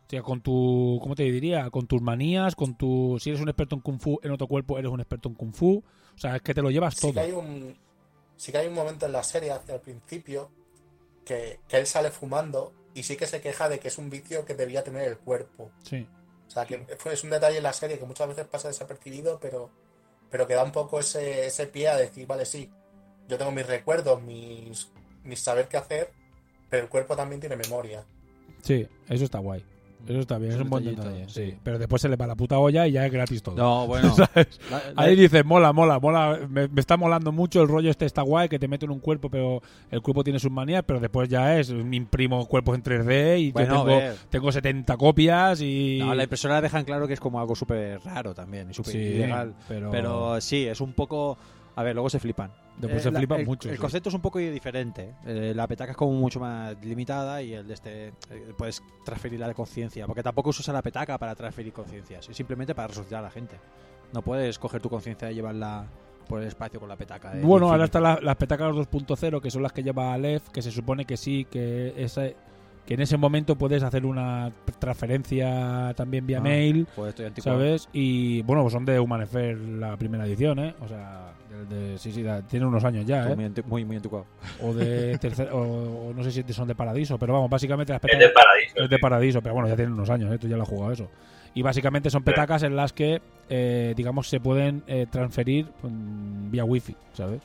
Speaker 8: O sea, con tu, ¿cómo te diría? Con tus manías, con tu, si eres un experto en Kung Fu, en otro cuerpo eres un experto en Kung Fu. O sea, es que te lo llevas
Speaker 4: Sí
Speaker 8: todo.
Speaker 4: que hay un, sí que hay un momento en la serie, hacia el principio, que, que él sale fumando y sí que se queja de que es un vicio que debía tener el cuerpo.
Speaker 8: Sí.
Speaker 4: O sea, que fue- es un detalle en la serie que muchas veces pasa desapercibido, pero, pero que da un poco ese, ese pie a decir, vale, sí, yo tengo mis recuerdos, mis, mis saber qué hacer, pero el cuerpo también tiene memoria.
Speaker 8: Sí, eso está guay. Eso está bien,
Speaker 6: Es
Speaker 8: es
Speaker 6: un
Speaker 8: un buen
Speaker 6: detallito,
Speaker 8: detalle.
Speaker 6: sí.
Speaker 8: Sí. Pero después se le va la puta olla y ya es gratis todo.
Speaker 6: No, bueno.
Speaker 8: ¿Sabes?
Speaker 6: la- la-
Speaker 8: Ahí dices, mola, mola, mola. Me, me está molando mucho el rollo este, está guay, que te mete en un cuerpo, pero el cuerpo tiene sus manías, pero después ya es, me imprimo cuerpos en tres D y
Speaker 6: Bueno,
Speaker 8: yo
Speaker 6: a
Speaker 8: tengo,
Speaker 6: ver.
Speaker 8: tengo setenta copias y...
Speaker 6: No, la impresora dejan claro que es como algo súper raro también y súper
Speaker 8: Sí,
Speaker 6: ilegal.
Speaker 8: pero...
Speaker 6: Pero sí, es un poco... A ver, luego se flipan.
Speaker 8: Después
Speaker 6: Eh,
Speaker 8: se
Speaker 6: la-
Speaker 8: flipan
Speaker 6: el,
Speaker 8: mucho.
Speaker 6: El
Speaker 8: sí.
Speaker 6: concepto es un poco diferente. Eh, la petaca es como mucho más limitada y el de este... eh, puedes transferir la conciencia. Porque tampoco se usa la petaca para transferir conciencias. Es simplemente para resucitar a la gente. No puedes coger tu conciencia y llevarla por el espacio con la petaca. de
Speaker 8: Bueno, ahora
Speaker 6: infinito.
Speaker 8: están la- las petacas dos punto cero, que son las que lleva Aleph, que se supone que sí, que ese, que en ese momento puedes hacer una transferencia también vía
Speaker 6: Ah,
Speaker 8: mail,
Speaker 6: Joder, estoy anticuado.
Speaker 8: ¿sabes? Y bueno, pues son de Human Affair la primera edición, ¿eh? O sea, de, de- sí, sí, da- tiene unos años ya,
Speaker 6: Estoy
Speaker 8: ¿eh?
Speaker 6: muy, anti- muy, muy anticuado.
Speaker 8: O de tercer, o, o no sé si son de Paradiso, pero vamos, básicamente las
Speaker 5: Es
Speaker 8: petacas
Speaker 5: de Paradiso.
Speaker 8: es de
Speaker 5: sí.
Speaker 8: Paradiso, pero bueno, ya tienen unos años, ¿eh? Tú ya lo has jugado eso. Y básicamente son petacas en las que, eh, digamos, se pueden eh, transferir mm, vía wifi, ¿sabes?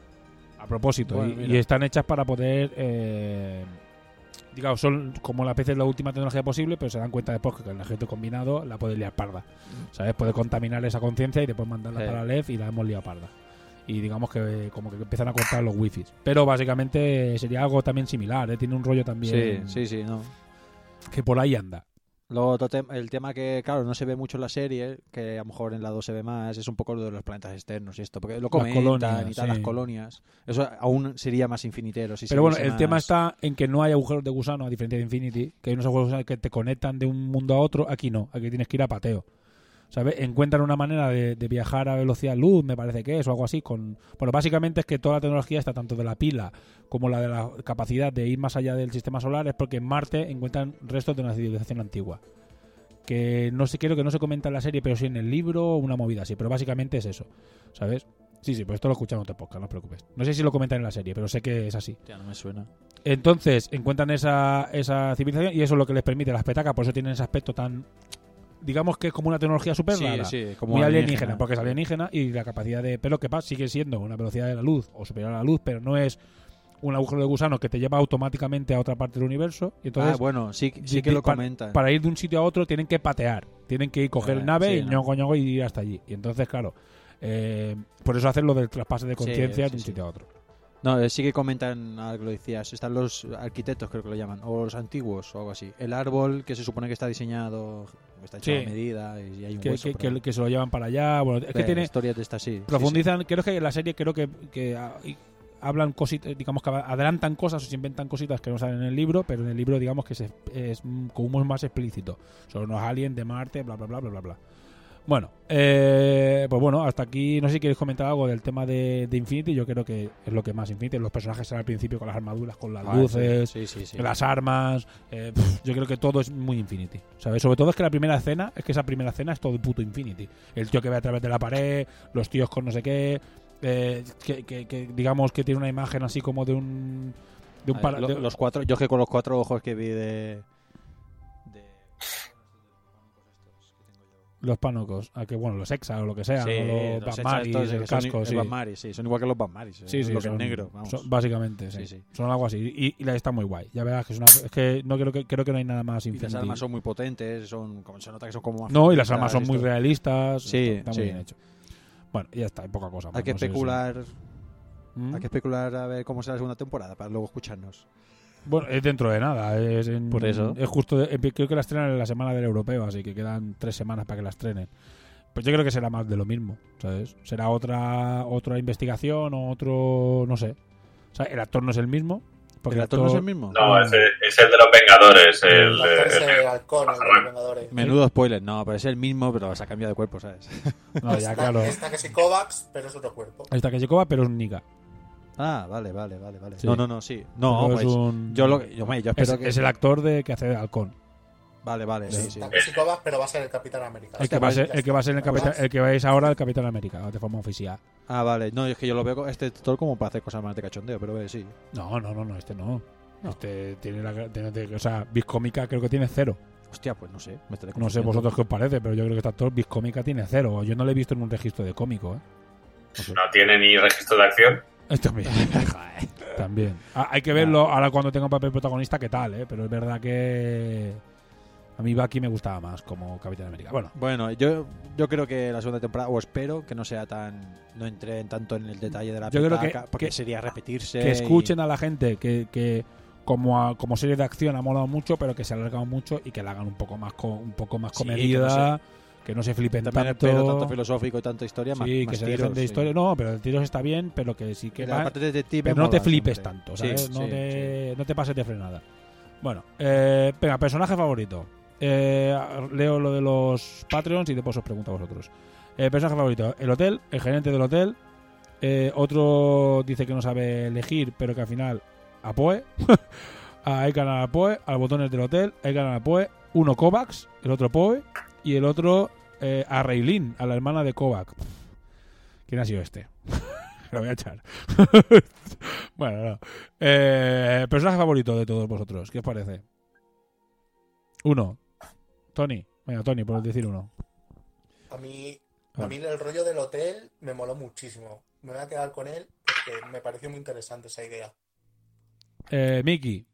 Speaker 8: A propósito,
Speaker 6: Bueno,
Speaker 8: y,
Speaker 6: mira.
Speaker 8: y están hechas para poder, eh, digamos, son como la P C es la última tecnología posible, pero se dan cuenta después que con el ejército combinado la puedes liar parda, ¿sabes? Puede contaminar esa conciencia y después mandarla
Speaker 6: Sí.
Speaker 8: para Lef y la hemos liado parda. Y digamos que como que empiezan a cortar los wifis. Pero básicamente sería algo también similar, ¿eh? Tiene un rollo
Speaker 6: Sí,
Speaker 8: también
Speaker 6: sí, sí, no.
Speaker 8: que por ahí anda.
Speaker 6: Luego otro tem- el tema que, claro, no se ve mucho en la serie, que a lo mejor en la dos se ve más, es un poco lo de los planetas externos y esto, porque lo comentan
Speaker 8: colonias,
Speaker 6: y tal,
Speaker 8: sí.
Speaker 6: las colonias. Eso aún sería más infinitero. Si se
Speaker 8: Pero bueno,
Speaker 6: viese
Speaker 8: el tema
Speaker 6: más-
Speaker 8: está en que no hay agujeros de gusano, a diferencia de Infinity, que hay unos agujeros de gusano que te conectan de un mundo a otro. Aquí no, aquí tienes que ir a pateo. ¿Sabes? Encuentran una manera de, de viajar a velocidad luz, me parece que es, o algo así. Con Bueno, básicamente es que toda la tecnología está tanto de la pila como la de la capacidad de ir más allá del sistema solar, es porque en Marte encuentran restos de una civilización antigua. Que no sé, creo que no se comenta en la serie, pero sí en el libro, una movida así. Pero básicamente es eso, ¿sabes? Sí, sí, pues esto lo escuchan en otro podcast, no os preocupes. No sé si lo comentan en la serie, pero sé que es así.
Speaker 6: Ya no me suena.
Speaker 8: Entonces, encuentran esa, esa civilización y eso es lo que les permite las petacas, por eso tienen ese aspecto tan... Digamos que es como una tecnología súper
Speaker 6: Sí,
Speaker 8: rara.
Speaker 6: sí, como
Speaker 8: Muy alienígena,
Speaker 6: alienígena.
Speaker 8: porque es alienígena y la capacidad de... Pero que pasa, sigue siendo una velocidad de la luz o superior a la luz, pero no es un agujero de gusano que te lleva automáticamente a otra parte del universo. Y entonces,
Speaker 6: Ah, bueno, sí, sí
Speaker 8: de-
Speaker 6: que lo
Speaker 8: pa-
Speaker 6: comentan.
Speaker 8: para ir de un sitio a otro tienen que patear. Tienen que ir coger
Speaker 6: Ah,
Speaker 8: nave
Speaker 6: sí,
Speaker 8: y
Speaker 6: no.
Speaker 8: ñoco, ñoco, y ir hasta allí. Y entonces, claro, eh, por eso hacen lo del traspase de
Speaker 6: Sí,
Speaker 8: conciencia
Speaker 6: sí,
Speaker 8: de un
Speaker 6: sí.
Speaker 8: sitio a otro.
Speaker 6: No, eh, sí que comentan algo que lo decías. Están los arquitectos, creo que lo llaman, o los antiguos, o algo así. El árbol que se supone que está diseñado, está hecho
Speaker 8: Sí.
Speaker 6: a medida y hay un
Speaker 8: Que,
Speaker 6: hueso.
Speaker 8: que,
Speaker 6: por
Speaker 8: que-
Speaker 6: ahí.
Speaker 8: que se lo llevan para allá. Bueno, es que
Speaker 6: Eh,
Speaker 8: tiene...
Speaker 6: historias de estas, sí. sí,
Speaker 8: Profundizan, creo que en la serie creo que, que ah, y hablan cositas, digamos que adelantan cosas o se inventan cositas que no salen en el libro, pero en el libro digamos que se, es mm, como es más explícito. Son unos aliens de Marte, bla bla bla bla bla bla. Bueno, eh, pues bueno, hasta aquí no sé si queréis comentar algo del tema de, de Infinity. Yo creo que es lo que más Infinity. Los personajes al principio con las armaduras, con las
Speaker 6: Ah,
Speaker 8: luces,
Speaker 6: sí, sí, sí.
Speaker 8: las armas. eh, pf, yo creo que todo es muy Infinity, ¿sabes? Sobre todo es que la primera escena, es que esa primera escena es todo puto Infinity. El tío que ve a través de la pared, los tíos con no sé qué, eh, que, que- que digamos que tiene una imagen así como de un de un
Speaker 6: A ver,
Speaker 8: para-
Speaker 6: lo-
Speaker 8: de-
Speaker 6: los cuatro, yo que con los cuatro ojos que vi de. de
Speaker 8: los panocos, a que bueno, los Exa o lo que sea,
Speaker 6: Sí,
Speaker 8: ¿no? los
Speaker 6: los
Speaker 8: Batmaris,
Speaker 6: hechos estos
Speaker 8: el
Speaker 6: que son
Speaker 8: casco,
Speaker 6: i-
Speaker 8: sí.
Speaker 6: el Batmaris, sí, son igual que los Batmaris. eh,
Speaker 8: Sí, sí,
Speaker 6: lo que
Speaker 8: son-
Speaker 6: es negro, vamos.
Speaker 8: son- básicamente, sí.
Speaker 6: Sí, sí.
Speaker 8: Son algo así. Y, y la está muy guay. Ya verás que es una. Es que no creo que creo que no hay nada más
Speaker 6: Y las
Speaker 8: Infinity.
Speaker 6: armas son muy potentes, son como se nota que son como más
Speaker 8: No, y las
Speaker 6: finitas,
Speaker 8: armas son muy
Speaker 6: esto.
Speaker 8: realistas.
Speaker 6: Sí,
Speaker 8: está, está
Speaker 6: sí.
Speaker 8: muy bien hecho. Bueno, y ya está, hay poca cosa más.
Speaker 6: Hay que
Speaker 8: no sé si-
Speaker 6: especular,
Speaker 8: ¿Mm?
Speaker 6: hay que especular a ver cómo será la segunda temporada para luego escucharnos.
Speaker 8: Bueno, es dentro de nada. Es en-
Speaker 6: Por eso.
Speaker 8: Es justo. de- creo que la estrenan en la semana del europeo, así que quedan tres semanas para que la estrenen. Pues yo creo que será más de lo mismo, ¿sabes? Será otra otra investigación o otro. No sé. O sea, el actor no es el mismo. Porque
Speaker 6: ¿El actor no es el mismo?
Speaker 5: No, es, el- es el de los Vengadores. El,
Speaker 4: El actor es
Speaker 5: el-
Speaker 4: el halcón, el de los Vengadores.
Speaker 6: Menudo spoiler, no, pero es el mismo, pero se ha cambiado de cuerpo, ¿sabes?
Speaker 8: No, ya,
Speaker 4: Está,
Speaker 8: claro.
Speaker 4: está que sí Kovacs, pero es otro cuerpo.
Speaker 8: Ahí está Kajikova, pero es un Nika.
Speaker 6: Ah, vale, vale, vale, vale.
Speaker 8: Sí.
Speaker 6: No, no, no, sí. No,
Speaker 8: Pero
Speaker 6: pues
Speaker 8: es un-
Speaker 6: yo lo yo, hombre, yo espero
Speaker 8: es,
Speaker 6: que
Speaker 8: es el actor de que hace de halcón.
Speaker 6: Vale, vale, sí, sí.
Speaker 4: Takeshi Kovacs, pero va a ser el Capitán América.
Speaker 8: El que va a ser el que va a ser el capitán, el que veis ahora el Capitán América de forma oficial.
Speaker 6: Ah, vale. No, es que yo lo veo este actor como para hacer cosas más de cachondeo, pero eh, sí.
Speaker 8: No, no, no, no, este no.
Speaker 6: No.
Speaker 8: Este tiene la tiene, o sea, Viscómica creo que tiene cero.
Speaker 6: Hostia, pues no sé. Me estaré
Speaker 8: No sé
Speaker 6: confundiendo.
Speaker 8: vosotros qué os parece, pero yo creo que este actor Viscómica tiene cero. Yo no lo he visto en un registro de cómico, ¿eh? No sé.
Speaker 5: No tiene ni registro de acción.
Speaker 8: También. También. Ah, hay que verlo ahora cuando tenga un papel protagonista, qué tal, ¿eh? Pero es verdad que a mí Bucky me gustaba más como Capitán América. Bueno,
Speaker 6: Bueno, yo, yo creo que la segunda temporada, o espero que no sea tan. No entre en tanto en el detalle de la
Speaker 8: Yo creo
Speaker 6: petaca,
Speaker 8: que-
Speaker 6: porque
Speaker 8: que-
Speaker 6: sería repetirse.
Speaker 8: que escuchen
Speaker 6: y-
Speaker 8: a la gente que, que como a- como serie de acción ha molado mucho, pero que se ha alargado mucho y que la hagan un poco más co- un poco más
Speaker 6: Sí,
Speaker 8: comedida, que no se flipen
Speaker 6: También
Speaker 8: tanto.
Speaker 6: espero tanto filosófico y tanta historia, más,
Speaker 8: Sí,
Speaker 6: más
Speaker 8: que se
Speaker 6: tiros,
Speaker 8: dejen de
Speaker 6: sí.
Speaker 8: historia. No, pero el tiros está bien, pero que sí que
Speaker 6: Y la
Speaker 8: va-
Speaker 6: parte de detective
Speaker 8: pero no te
Speaker 6: mola
Speaker 8: flipes
Speaker 6: siempre.
Speaker 8: tanto,
Speaker 6: Sí,
Speaker 8: ¿sabes? no,
Speaker 6: sí,
Speaker 8: te, no te pases de frenada. Bueno, eh, venga, personaje favorito. Eh, leo lo de los Patreons y después os pregunto a vosotros. Eh, personaje favorito, el hotel, el gerente del hotel. Eh, otro dice que no sabe elegir, pero que al final Apoe. Hay que ganar a Poe, a los botones del hotel, hay que ganar a Poe. Uno Kovacs, el otro Poe, y el otro eh, a Raylin, a la hermana de Kovac. ¿Quién ha sido este? Lo voy a echar. Bueno, no. Eh, personaje favorito de todos vosotros, ¿qué os parece? Uno. Tony. Venga, Tony, por decir uno.
Speaker 4: A mí,
Speaker 8: Ah.
Speaker 4: a mí el rollo del hotel me moló muchísimo. Me voy a quedar con él porque me pareció muy interesante esa idea.
Speaker 8: Eh, Miki.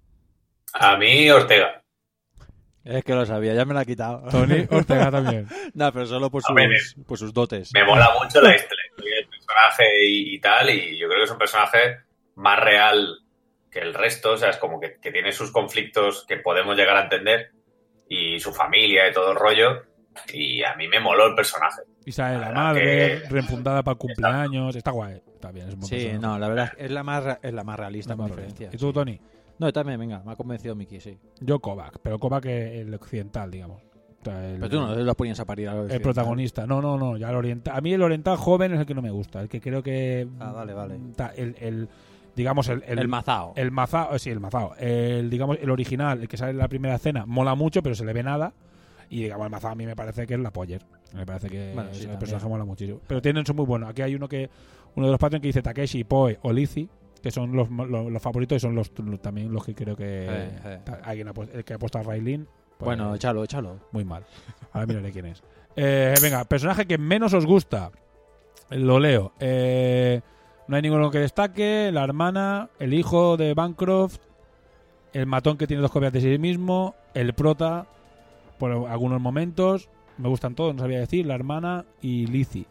Speaker 5: A mí, Ortega.
Speaker 6: Es que lo sabía, ya me la ha quitado.
Speaker 8: Tony Ortega también.
Speaker 6: No, pero solo por
Speaker 5: A ver,
Speaker 6: sus, por sus dotes.
Speaker 5: Me mola mucho la historia del personaje y, y tal, y yo creo que es un personaje más real que el resto, o sea, es como que, que tiene sus conflictos que podemos llegar a entender, y su familia y todo el rollo, y a mí me moló el personaje.
Speaker 8: Isabel, la
Speaker 5: La verdad
Speaker 8: madre,
Speaker 5: que-
Speaker 8: refundada para el cumpleaños. Está guay. Está bien, es un buen
Speaker 6: Sí,
Speaker 8: personaje.
Speaker 6: no, la verdad es la más, ra- es la más realista,
Speaker 8: Está
Speaker 6: con
Speaker 8: más
Speaker 6: diferencia.
Speaker 8: bien. ¿Y tú, Tony?
Speaker 6: No, también, venga, me ha convencido Miki, sí.
Speaker 8: Yo Kovac, pero Kovac es el occidental, digamos. O sea, el,
Speaker 6: Pero tú no lo ponías a parir a
Speaker 8: el protagonista. No, no, no. Ya el oriental. A mí el oriental joven es el que no me gusta. El que creo que.
Speaker 6: Ah, vale, vale.
Speaker 8: ta- El, el- digamos, el.
Speaker 6: El, mazao.
Speaker 8: El mazao, sí, el mazao. El, digamos, el original, el que sale en la primera escena, mola mucho, pero se le ve nada. Y digamos, el mazao a mí me parece que es la Poller. Me parece que
Speaker 6: Bueno, sí,
Speaker 8: el
Speaker 6: también.
Speaker 8: personaje mola muchísimo. Pero tienen son muy buenos. Aquí hay uno que uno de los patrons que dice Takeshi, Poe o Lizzie, que son los, los, los favoritos y son los también los que creo que
Speaker 6: Eh, eh.
Speaker 8: ta- alguien ha pu- el que ha puesto a Raylin. pues,
Speaker 6: Bueno, échalo, échalo.
Speaker 8: muy mal. Ahora miraré quién es. Eh, venga, personaje que menos os gusta. Lo leo. Eh, no hay ninguno que destaque. La hermana, el hijo de Bancroft, el matón que tiene dos copias de sí mismo, el prota, por algunos momentos. Me gustan todos, no sabía decir. La hermana y Lizzie.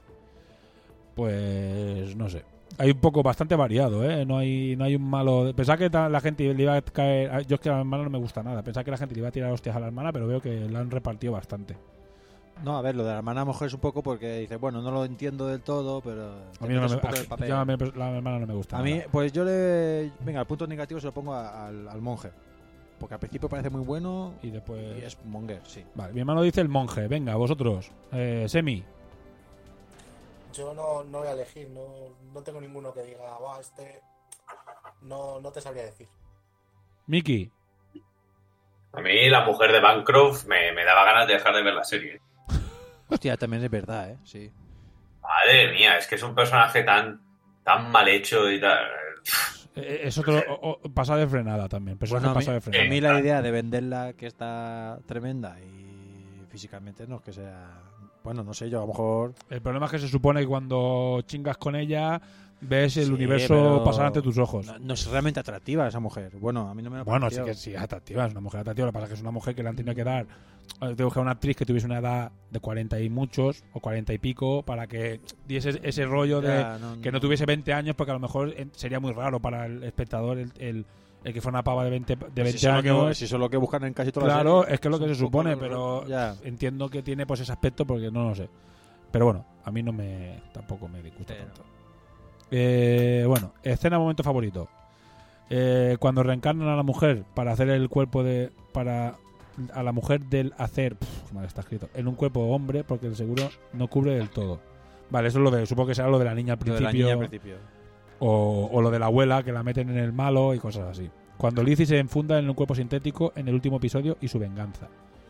Speaker 8: Pues no sé. Hay un poco bastante variado, ¿eh? No hay, no hay un malo. Pensaba que ta- la gente le iba a caer. Yo es que a la hermana no me gusta nada. Pensaba que la gente le iba a tirar hostias a la hermana, pero veo que la han repartido bastante.
Speaker 6: No, a ver, lo de la hermana a lo mejor es un poco porque dice, bueno, no lo entiendo del todo, pero...
Speaker 8: A mí no me,
Speaker 6: un poco
Speaker 8: a-
Speaker 6: del papel.
Speaker 8: yo a mí la hermana no me gusta.
Speaker 6: A mí,
Speaker 8: nada.
Speaker 6: pues yo le... Venga, el punto negativo se lo pongo a- al, al monje. Porque al principio parece muy bueno
Speaker 8: Y después.
Speaker 6: y es monger, sí.
Speaker 8: Vale, mi hermano dice el monje. Venga, vosotros. Eh, Semi.
Speaker 4: Yo no, no voy a elegir, no, no tengo ninguno que diga, va, este. No, no te sabría decir.
Speaker 8: Miki.
Speaker 5: A mí, la mujer de Bancroft me, me daba ganas de dejar de ver la serie.
Speaker 6: Hostia, también es verdad, ¿eh? Sí.
Speaker 5: Madre mía, es que es un personaje tan, tan mal hecho y tal.
Speaker 8: Eh, es otro. o- o- pasa de frenada también. Personaje
Speaker 6: Bueno, a mí-
Speaker 8: pasa de
Speaker 6: A
Speaker 8: frenada.
Speaker 6: mí la idea de venderla que está tremenda y físicamente no es que sea... Bueno, no sé, yo a lo mejor...
Speaker 8: El problema es que se supone que cuando chingas con ella, ves el
Speaker 6: Sí,
Speaker 8: universo
Speaker 6: pero
Speaker 8: pasar ante tus ojos.
Speaker 6: No, no es realmente atractiva esa mujer. Bueno, a mí no me la
Speaker 8: Bueno, sí
Speaker 6: pareció.
Speaker 8: que sí, es atractiva, es una mujer atractiva. Lo que pasa es que es una mujer que le han tenido que dar. Tengo que buscar una actriz que tuviese una edad de cuarenta y muchos, o cuarenta y pico, para que diese ese rollo de
Speaker 6: Ya, no,
Speaker 8: que no tuviese veinte años, porque a lo mejor eh, sería muy raro para el espectador el, el, el que fuera una pava de veinte, de veinte
Speaker 6: si eso es lo
Speaker 8: años.
Speaker 6: que, si eso es lo que buscan en casi todas las
Speaker 8: Claro,
Speaker 6: series,
Speaker 8: es que es lo que se
Speaker 6: un poco
Speaker 8: supone,
Speaker 6: el-
Speaker 8: pero
Speaker 6: ya.
Speaker 8: entiendo que tiene pues ese aspecto porque no lo sé. Pero bueno, a mí no me tampoco me disgusta
Speaker 6: Pero-
Speaker 8: tanto. Eh, bueno, escena momento favorito. Eh, cuando reencarnan a la mujer para hacer el cuerpo de para a la mujer del hacer, pf, qué mal está escrito, en un cuerpo hombre, porque el seguro no cubre del todo. Vale, eso es lo de, supongo que será lo de la niña al
Speaker 6: Lo de la
Speaker 8: principio,
Speaker 6: niña al principio.
Speaker 8: O, o lo de la abuela que la meten en el malo y cosas así. Cuando Lizzie se enfunda en un cuerpo sintético en el último episodio y su venganza.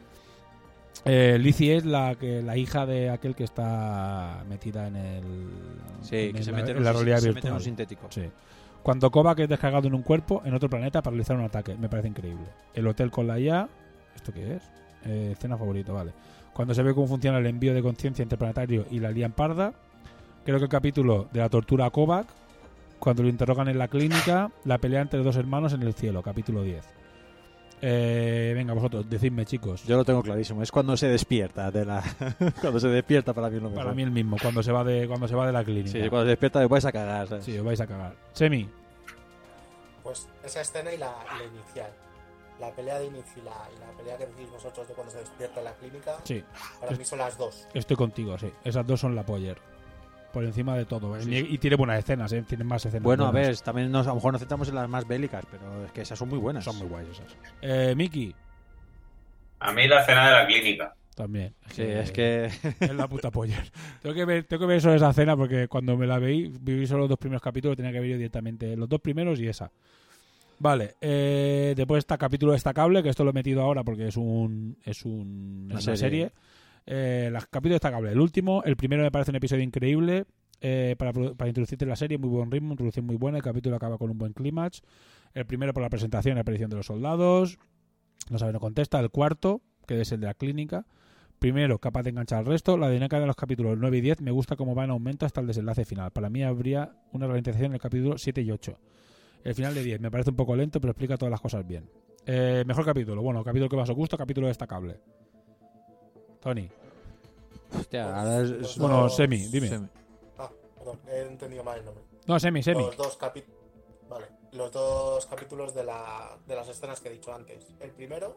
Speaker 8: Eh, Lizzie es la que la hija de aquel que está metida en el
Speaker 6: Sí,
Speaker 8: en
Speaker 6: que
Speaker 8: el-
Speaker 6: se mete en
Speaker 8: en
Speaker 6: un
Speaker 8: la
Speaker 6: sis-
Speaker 8: realidad
Speaker 6: se mete en
Speaker 8: virtual.
Speaker 6: un sintético.
Speaker 8: Sí. Cuando Kovac es descargado en un cuerpo en otro planeta para realizar un ataque, me parece increíble. El hotel con la I A, ¿esto qué es? Eh, escena favorito, vale. Cuando se ve cómo funciona el envío de conciencia interplanetario y la lían parda. Creo que el capítulo de la tortura a Kovac, cuando lo interrogan en la clínica, la pelea entre dos hermanos en el cielo, capítulo diez. Eh, venga, vosotros, decidme, chicos.
Speaker 6: Yo lo tengo clarísimo. Es cuando se despierta de la. Cuando se despierta para mí es lo mejor.
Speaker 8: Para mí el mismo, cuando se va de cuando se va de la clínica.
Speaker 6: Sí, cuando se despierta me vais a cagar, ¿sabes?
Speaker 8: Sí, os vais a cagar. Semi.
Speaker 4: Pues esa escena y la, la inicial. La pelea de inicio y la, y la pelea que decís vosotros de cuando se despierta en la clínica,
Speaker 8: Sí,
Speaker 4: para mí son las dos.
Speaker 8: estoy contigo, sí. Esas dos son la poller. Por encima de todo.
Speaker 6: Sí,
Speaker 8: y,
Speaker 6: sí.
Speaker 8: y tiene buenas escenas, ¿eh? Tiene más escenas.
Speaker 6: Bueno, a
Speaker 8: buenas.
Speaker 6: ver, también nos, a lo mejor nos centramos en las más bélicas, pero es que esas son muy buenas.
Speaker 8: Son muy guays esas. Eh, Miki,
Speaker 5: A mí la escena de la clínica.
Speaker 8: también.
Speaker 6: Sí, es que.
Speaker 8: Es la puta poller. Tengo que ver, tengo que ver solo esa escena porque cuando me la veí, viví solo los dos primeros capítulos, tenía que ver yo directamente los dos primeros y esa. Vale, eh, después está capítulo destacable, que esto lo he metido ahora porque es un es un
Speaker 6: Una
Speaker 8: es una
Speaker 6: serie.
Speaker 8: serie. Eh, las capítulo destacable. El último, el primero me parece un episodio increíble eh, para, pro- para introducirte en la serie, muy buen ritmo, introducción muy buena, el capítulo acaba con un buen clímax. El primero por la presentación y aparición de los soldados, no sabe, no contesta. El cuarto, que es el de la clínica, primero capaz de enganchar al resto. La dinámica de los capítulos nueve y diez me gusta cómo va en aumento hasta el desenlace final. Para mí habría una ralentización en el capítulo siete y ocho. El final de diez me parece un poco lento, pero explica todas las cosas bien. Eh, mejor capítulo, bueno, capítulo que más os gusta, capítulo destacable. Tony.
Speaker 6: Hostia, ahora es. es-
Speaker 8: Bueno,
Speaker 4: Los-
Speaker 8: Semi, dime.
Speaker 6: Semi.
Speaker 4: Ah, perdón, he entendido mal el nombre.
Speaker 8: No, Semi, Semi.
Speaker 4: Los dos capi- Vale, los dos capítulos de, la, de las escenas que he dicho antes. El primero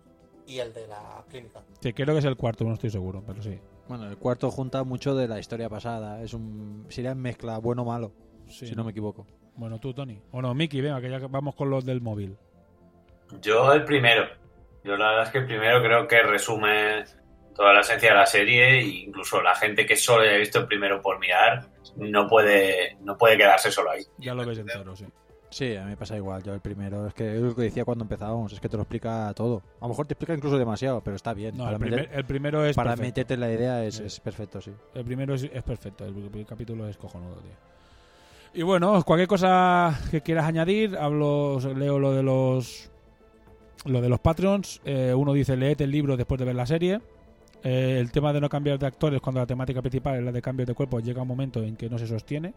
Speaker 4: y el de la clínica.
Speaker 8: Sí, creo que es el cuarto, no estoy seguro, pero sí.
Speaker 6: Bueno, el cuarto junta mucho de la historia pasada. Es un. Sería en mezcla bueno o malo,
Speaker 8: Sí,
Speaker 6: si no me equivoco.
Speaker 8: Bueno, tú, Tony. O no, Miki, venga, que ya vamos con los del móvil.
Speaker 5: Yo el primero. Yo la verdad es que el primero creo que resume toda la esencia de la serie e incluso la gente que solo haya visto el primero por mirar no puede no puede quedarse solo ahí.
Speaker 8: Ya lo ves entero, sí.
Speaker 6: Sí, a mí me pasa igual. Yo el primero, es que es lo que decía cuando empezábamos, es que te lo explica todo. A lo mejor te explica incluso demasiado, pero está bien.
Speaker 8: No,
Speaker 6: para
Speaker 8: el, primer-
Speaker 6: meter-
Speaker 8: el primero es
Speaker 6: para
Speaker 8: perfecto.
Speaker 6: meterte en la idea es,
Speaker 8: Sí.
Speaker 6: es perfecto, sí.
Speaker 8: El primero es, es perfecto, el, el capítulo es cojonudo, tío. Y bueno, cualquier cosa que quieras añadir, hablo, leo lo de los lo de los Patreons. Eh, uno dice, leed el libro después de ver la serie. Eh, el tema de no cambiar de actores cuando la temática principal es la de cambios de cuerpo, llega un momento en que no se sostiene.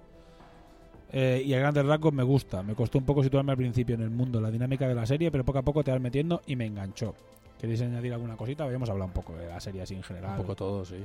Speaker 8: Eh, y a grandes rasgos me gusta. Me costó un poco situarme al principio en el mundo, la dinámica de la serie, pero poco a poco te vas metiendo y me enganchó. ¿Queréis añadir alguna cosita? Habíamos hablado un poco de la serie así en general.
Speaker 6: Un poco todo, sí.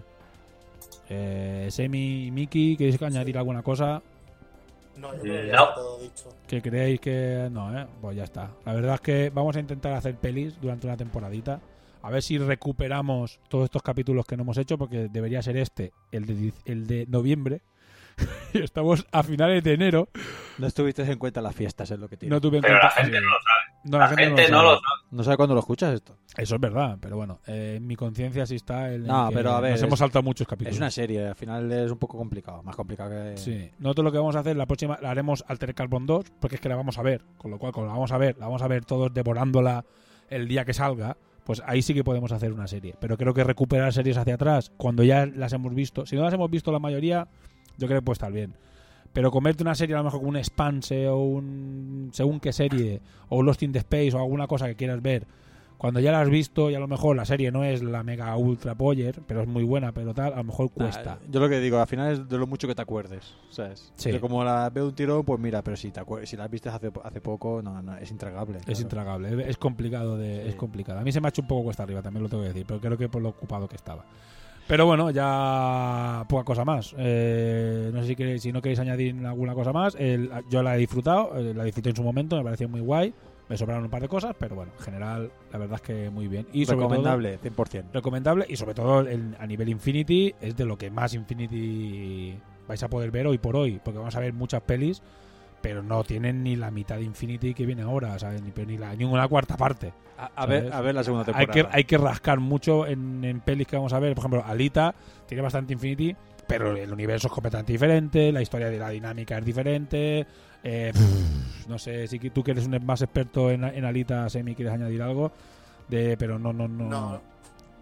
Speaker 8: Eh, Semi y Miki, ¿queréis añadir alguna cosa?
Speaker 4: No, yo creo que ya
Speaker 5: No.
Speaker 4: está todo dicho.
Speaker 8: Que creéis que no, ¿eh? Pues ya está. La verdad es que vamos a intentar hacer pelis durante una temporadita. A ver si recuperamos todos estos capítulos que no hemos hecho, porque debería ser este, el de, dic- el de noviembre. Y estamos a finales de enero.
Speaker 6: No estuviste en cuenta las fiestas, es lo que tiene.
Speaker 8: No tuve en
Speaker 5: Pero la
Speaker 8: cuenta-
Speaker 5: gente
Speaker 8: sí.
Speaker 5: no lo sabe.
Speaker 8: No,
Speaker 5: La gente no lo sabe.
Speaker 6: No sabe cuándo lo escuchas esto.
Speaker 8: Eso es verdad, pero bueno, eh, en mi conciencia sí está el. en
Speaker 6: No,
Speaker 8: que
Speaker 6: pero a ver,
Speaker 8: Nos
Speaker 6: es-
Speaker 8: hemos saltado muchos capítulos.
Speaker 6: Es una serie, al final es un poco complicado, más complicado que...
Speaker 8: Sí, nosotros lo que vamos a hacer, la próxima la haremos Altered Carbon dos, porque es que la vamos a ver, con lo cual, como la vamos a ver, la vamos a ver todos devorándola el día que salga, pues ahí sí que podemos hacer una serie. Pero creo que recuperar series hacia atrás, cuando ya las hemos visto, si no las hemos visto la mayoría, yo creo que puede estar bien. Pero comerte una serie a lo mejor como un Expanse o un según qué serie, o Lost in the Space o alguna cosa que quieras ver, cuando ya la has visto y a lo mejor la serie no es la mega ultra poller, pero es muy buena, pero tal, a lo mejor cuesta.
Speaker 6: Nah, yo lo que digo, al final es de lo mucho que te acuerdes, ¿sabes?
Speaker 8: Sí.
Speaker 6: Yo como la veo un tirón, pues mira, pero si te acuer- si la viste hace, hace poco, no, no, es intragable.
Speaker 8: Es
Speaker 6: claro.
Speaker 8: intragable, es complicado de,
Speaker 6: Sí.
Speaker 8: es complicado. A mí se me ha hecho un poco cuesta arriba, también lo tengo que decir, pero creo que por lo ocupado que estaba. Pero bueno, ya poca cosa más. Eh, no sé si queréis, si no queréis añadir alguna cosa más. El- yo la he disfrutado, eh, la disfruté en su momento, me pareció muy guay. Me sobraron un par de cosas, pero bueno, en general, la verdad es que muy bien. Y sobre todo,
Speaker 6: Recomendable, cien por ciento.
Speaker 8: recomendable y sobre todo el- a nivel Infinity es de lo que más Infinity vais a poder ver hoy por hoy, porque vamos a ver muchas pelis, pero no tienen ni la mitad de Infinity que viene ahora, ¿sabes? Ni, ni la ni una cuarta parte.
Speaker 6: A, a
Speaker 8: ¿sabes?
Speaker 6: ver, a ver la segunda
Speaker 8: Hay
Speaker 6: temporada.
Speaker 8: que, hay que rascar mucho en, en pelis que vamos a ver. Por ejemplo, Alita tiene bastante Infinity, pero el universo es completamente diferente, la historia de la dinámica es diferente. Eh, pff, no sé si tú que eres un más experto en, en Alita, Semi, quieres añadir algo, de, pero no, no, no.
Speaker 4: No,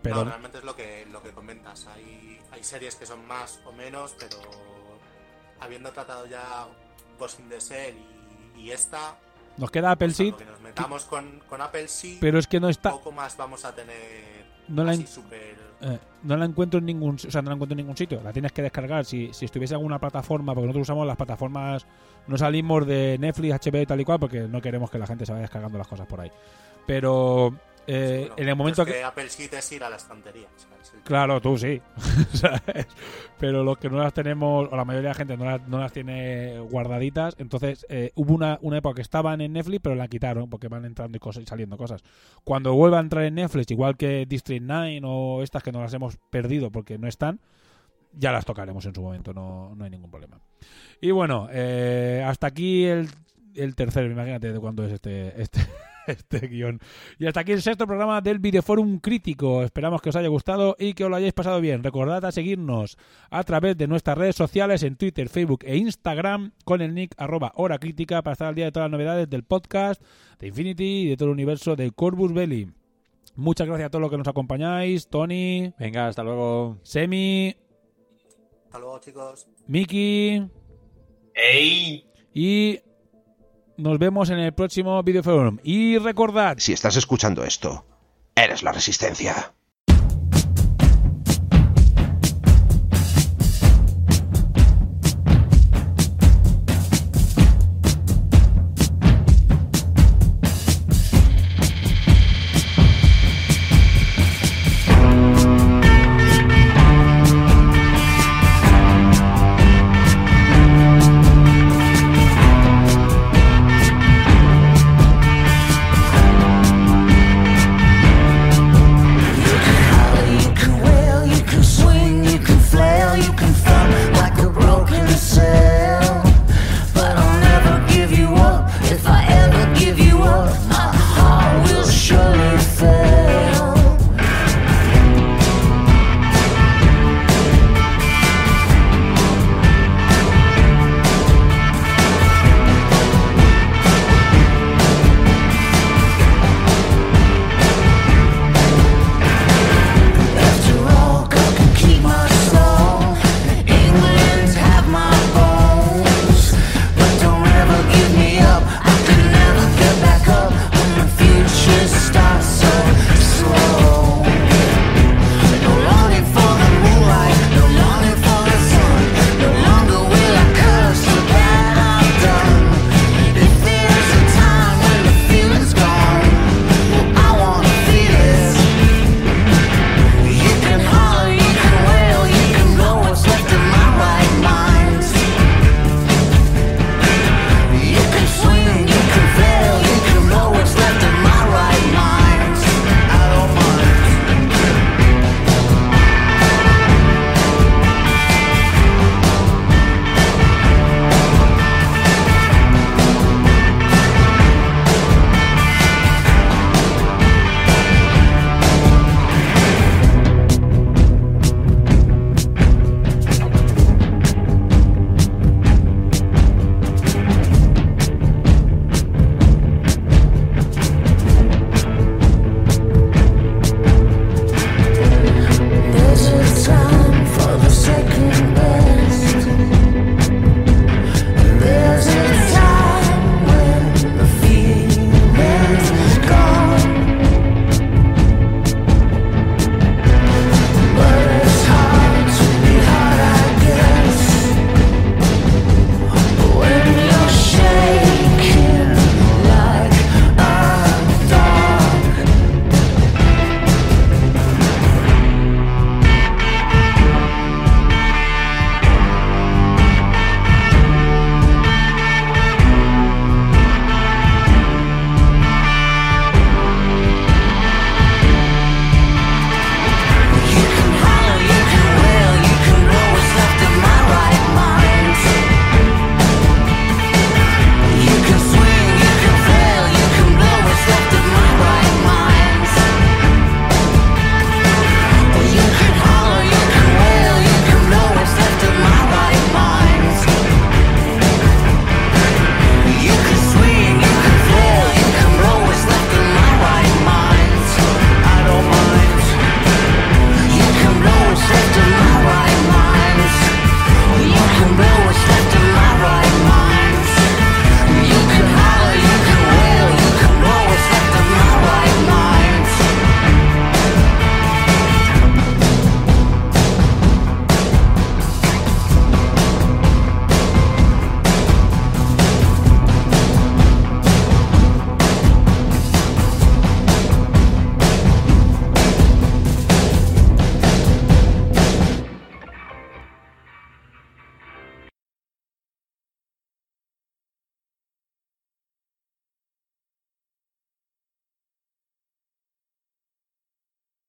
Speaker 8: Pero
Speaker 4: No, realmente es lo que, lo que comentas. Hay, hay series que son más o menos, pero habiendo tratado ya Ghost in the Shell y, y esta,
Speaker 8: nos queda Apple
Speaker 4: pues,
Speaker 8: Seed,
Speaker 4: salvo que nos metamos con, con Apple Seed,
Speaker 8: pero es que no está,
Speaker 4: poco más vamos a tener
Speaker 8: no la,
Speaker 4: así
Speaker 8: en-
Speaker 4: súper...
Speaker 8: eh, no la encuentro en ningún, o sea, no la encuentro en ningún sitio. La tienes que descargar. Si, si estuviese en alguna plataforma, porque nosotros usamos las plataformas, no salimos de Netflix, H B O y tal y cual, porque no queremos que la gente se vaya descargando las cosas por ahí. Pero eh,
Speaker 4: Sí, bueno,
Speaker 8: en el momento
Speaker 4: es que,
Speaker 8: que
Speaker 4: Apple Seed es ir a la estantería, ¿sabes? El-
Speaker 8: Claro, tú sí. ¿Sabes? Pero los que no las tenemos, o la mayoría de la gente no las, no las tiene guardaditas, entonces eh, hubo una, una época que estaban en Netflix, pero la quitaron porque van entrando y, cosas, y saliendo cosas. Cuando vuelva a entrar en Netflix, igual que District nueve o estas que nos las hemos perdido porque no están, ya las tocaremos en su momento, no, no hay ningún problema. Y bueno, eh, hasta aquí el, el tercero, imagínate de cuándo es este... este este guión. Y hasta aquí el sexto programa del Videoforum Crítico. Esperamos que os haya gustado y que os lo hayáis pasado bien. Recordad a seguirnos a través de nuestras redes sociales en Twitter, Facebook e Instagram con el nick arroba hora crítica para estar al día de todas las novedades del podcast, de Infinity y de todo el universo de Corvus Belli. Muchas gracias a todos los que nos acompañáis. Tony,
Speaker 6: Venga, hasta luego.
Speaker 8: Semi,
Speaker 4: Hasta luego, chicos.
Speaker 8: Miki
Speaker 5: ¡Ey!
Speaker 8: y... nos vemos en el próximo Videoforum. Y recordad...
Speaker 2: Si estás escuchando esto, eres la resistencia.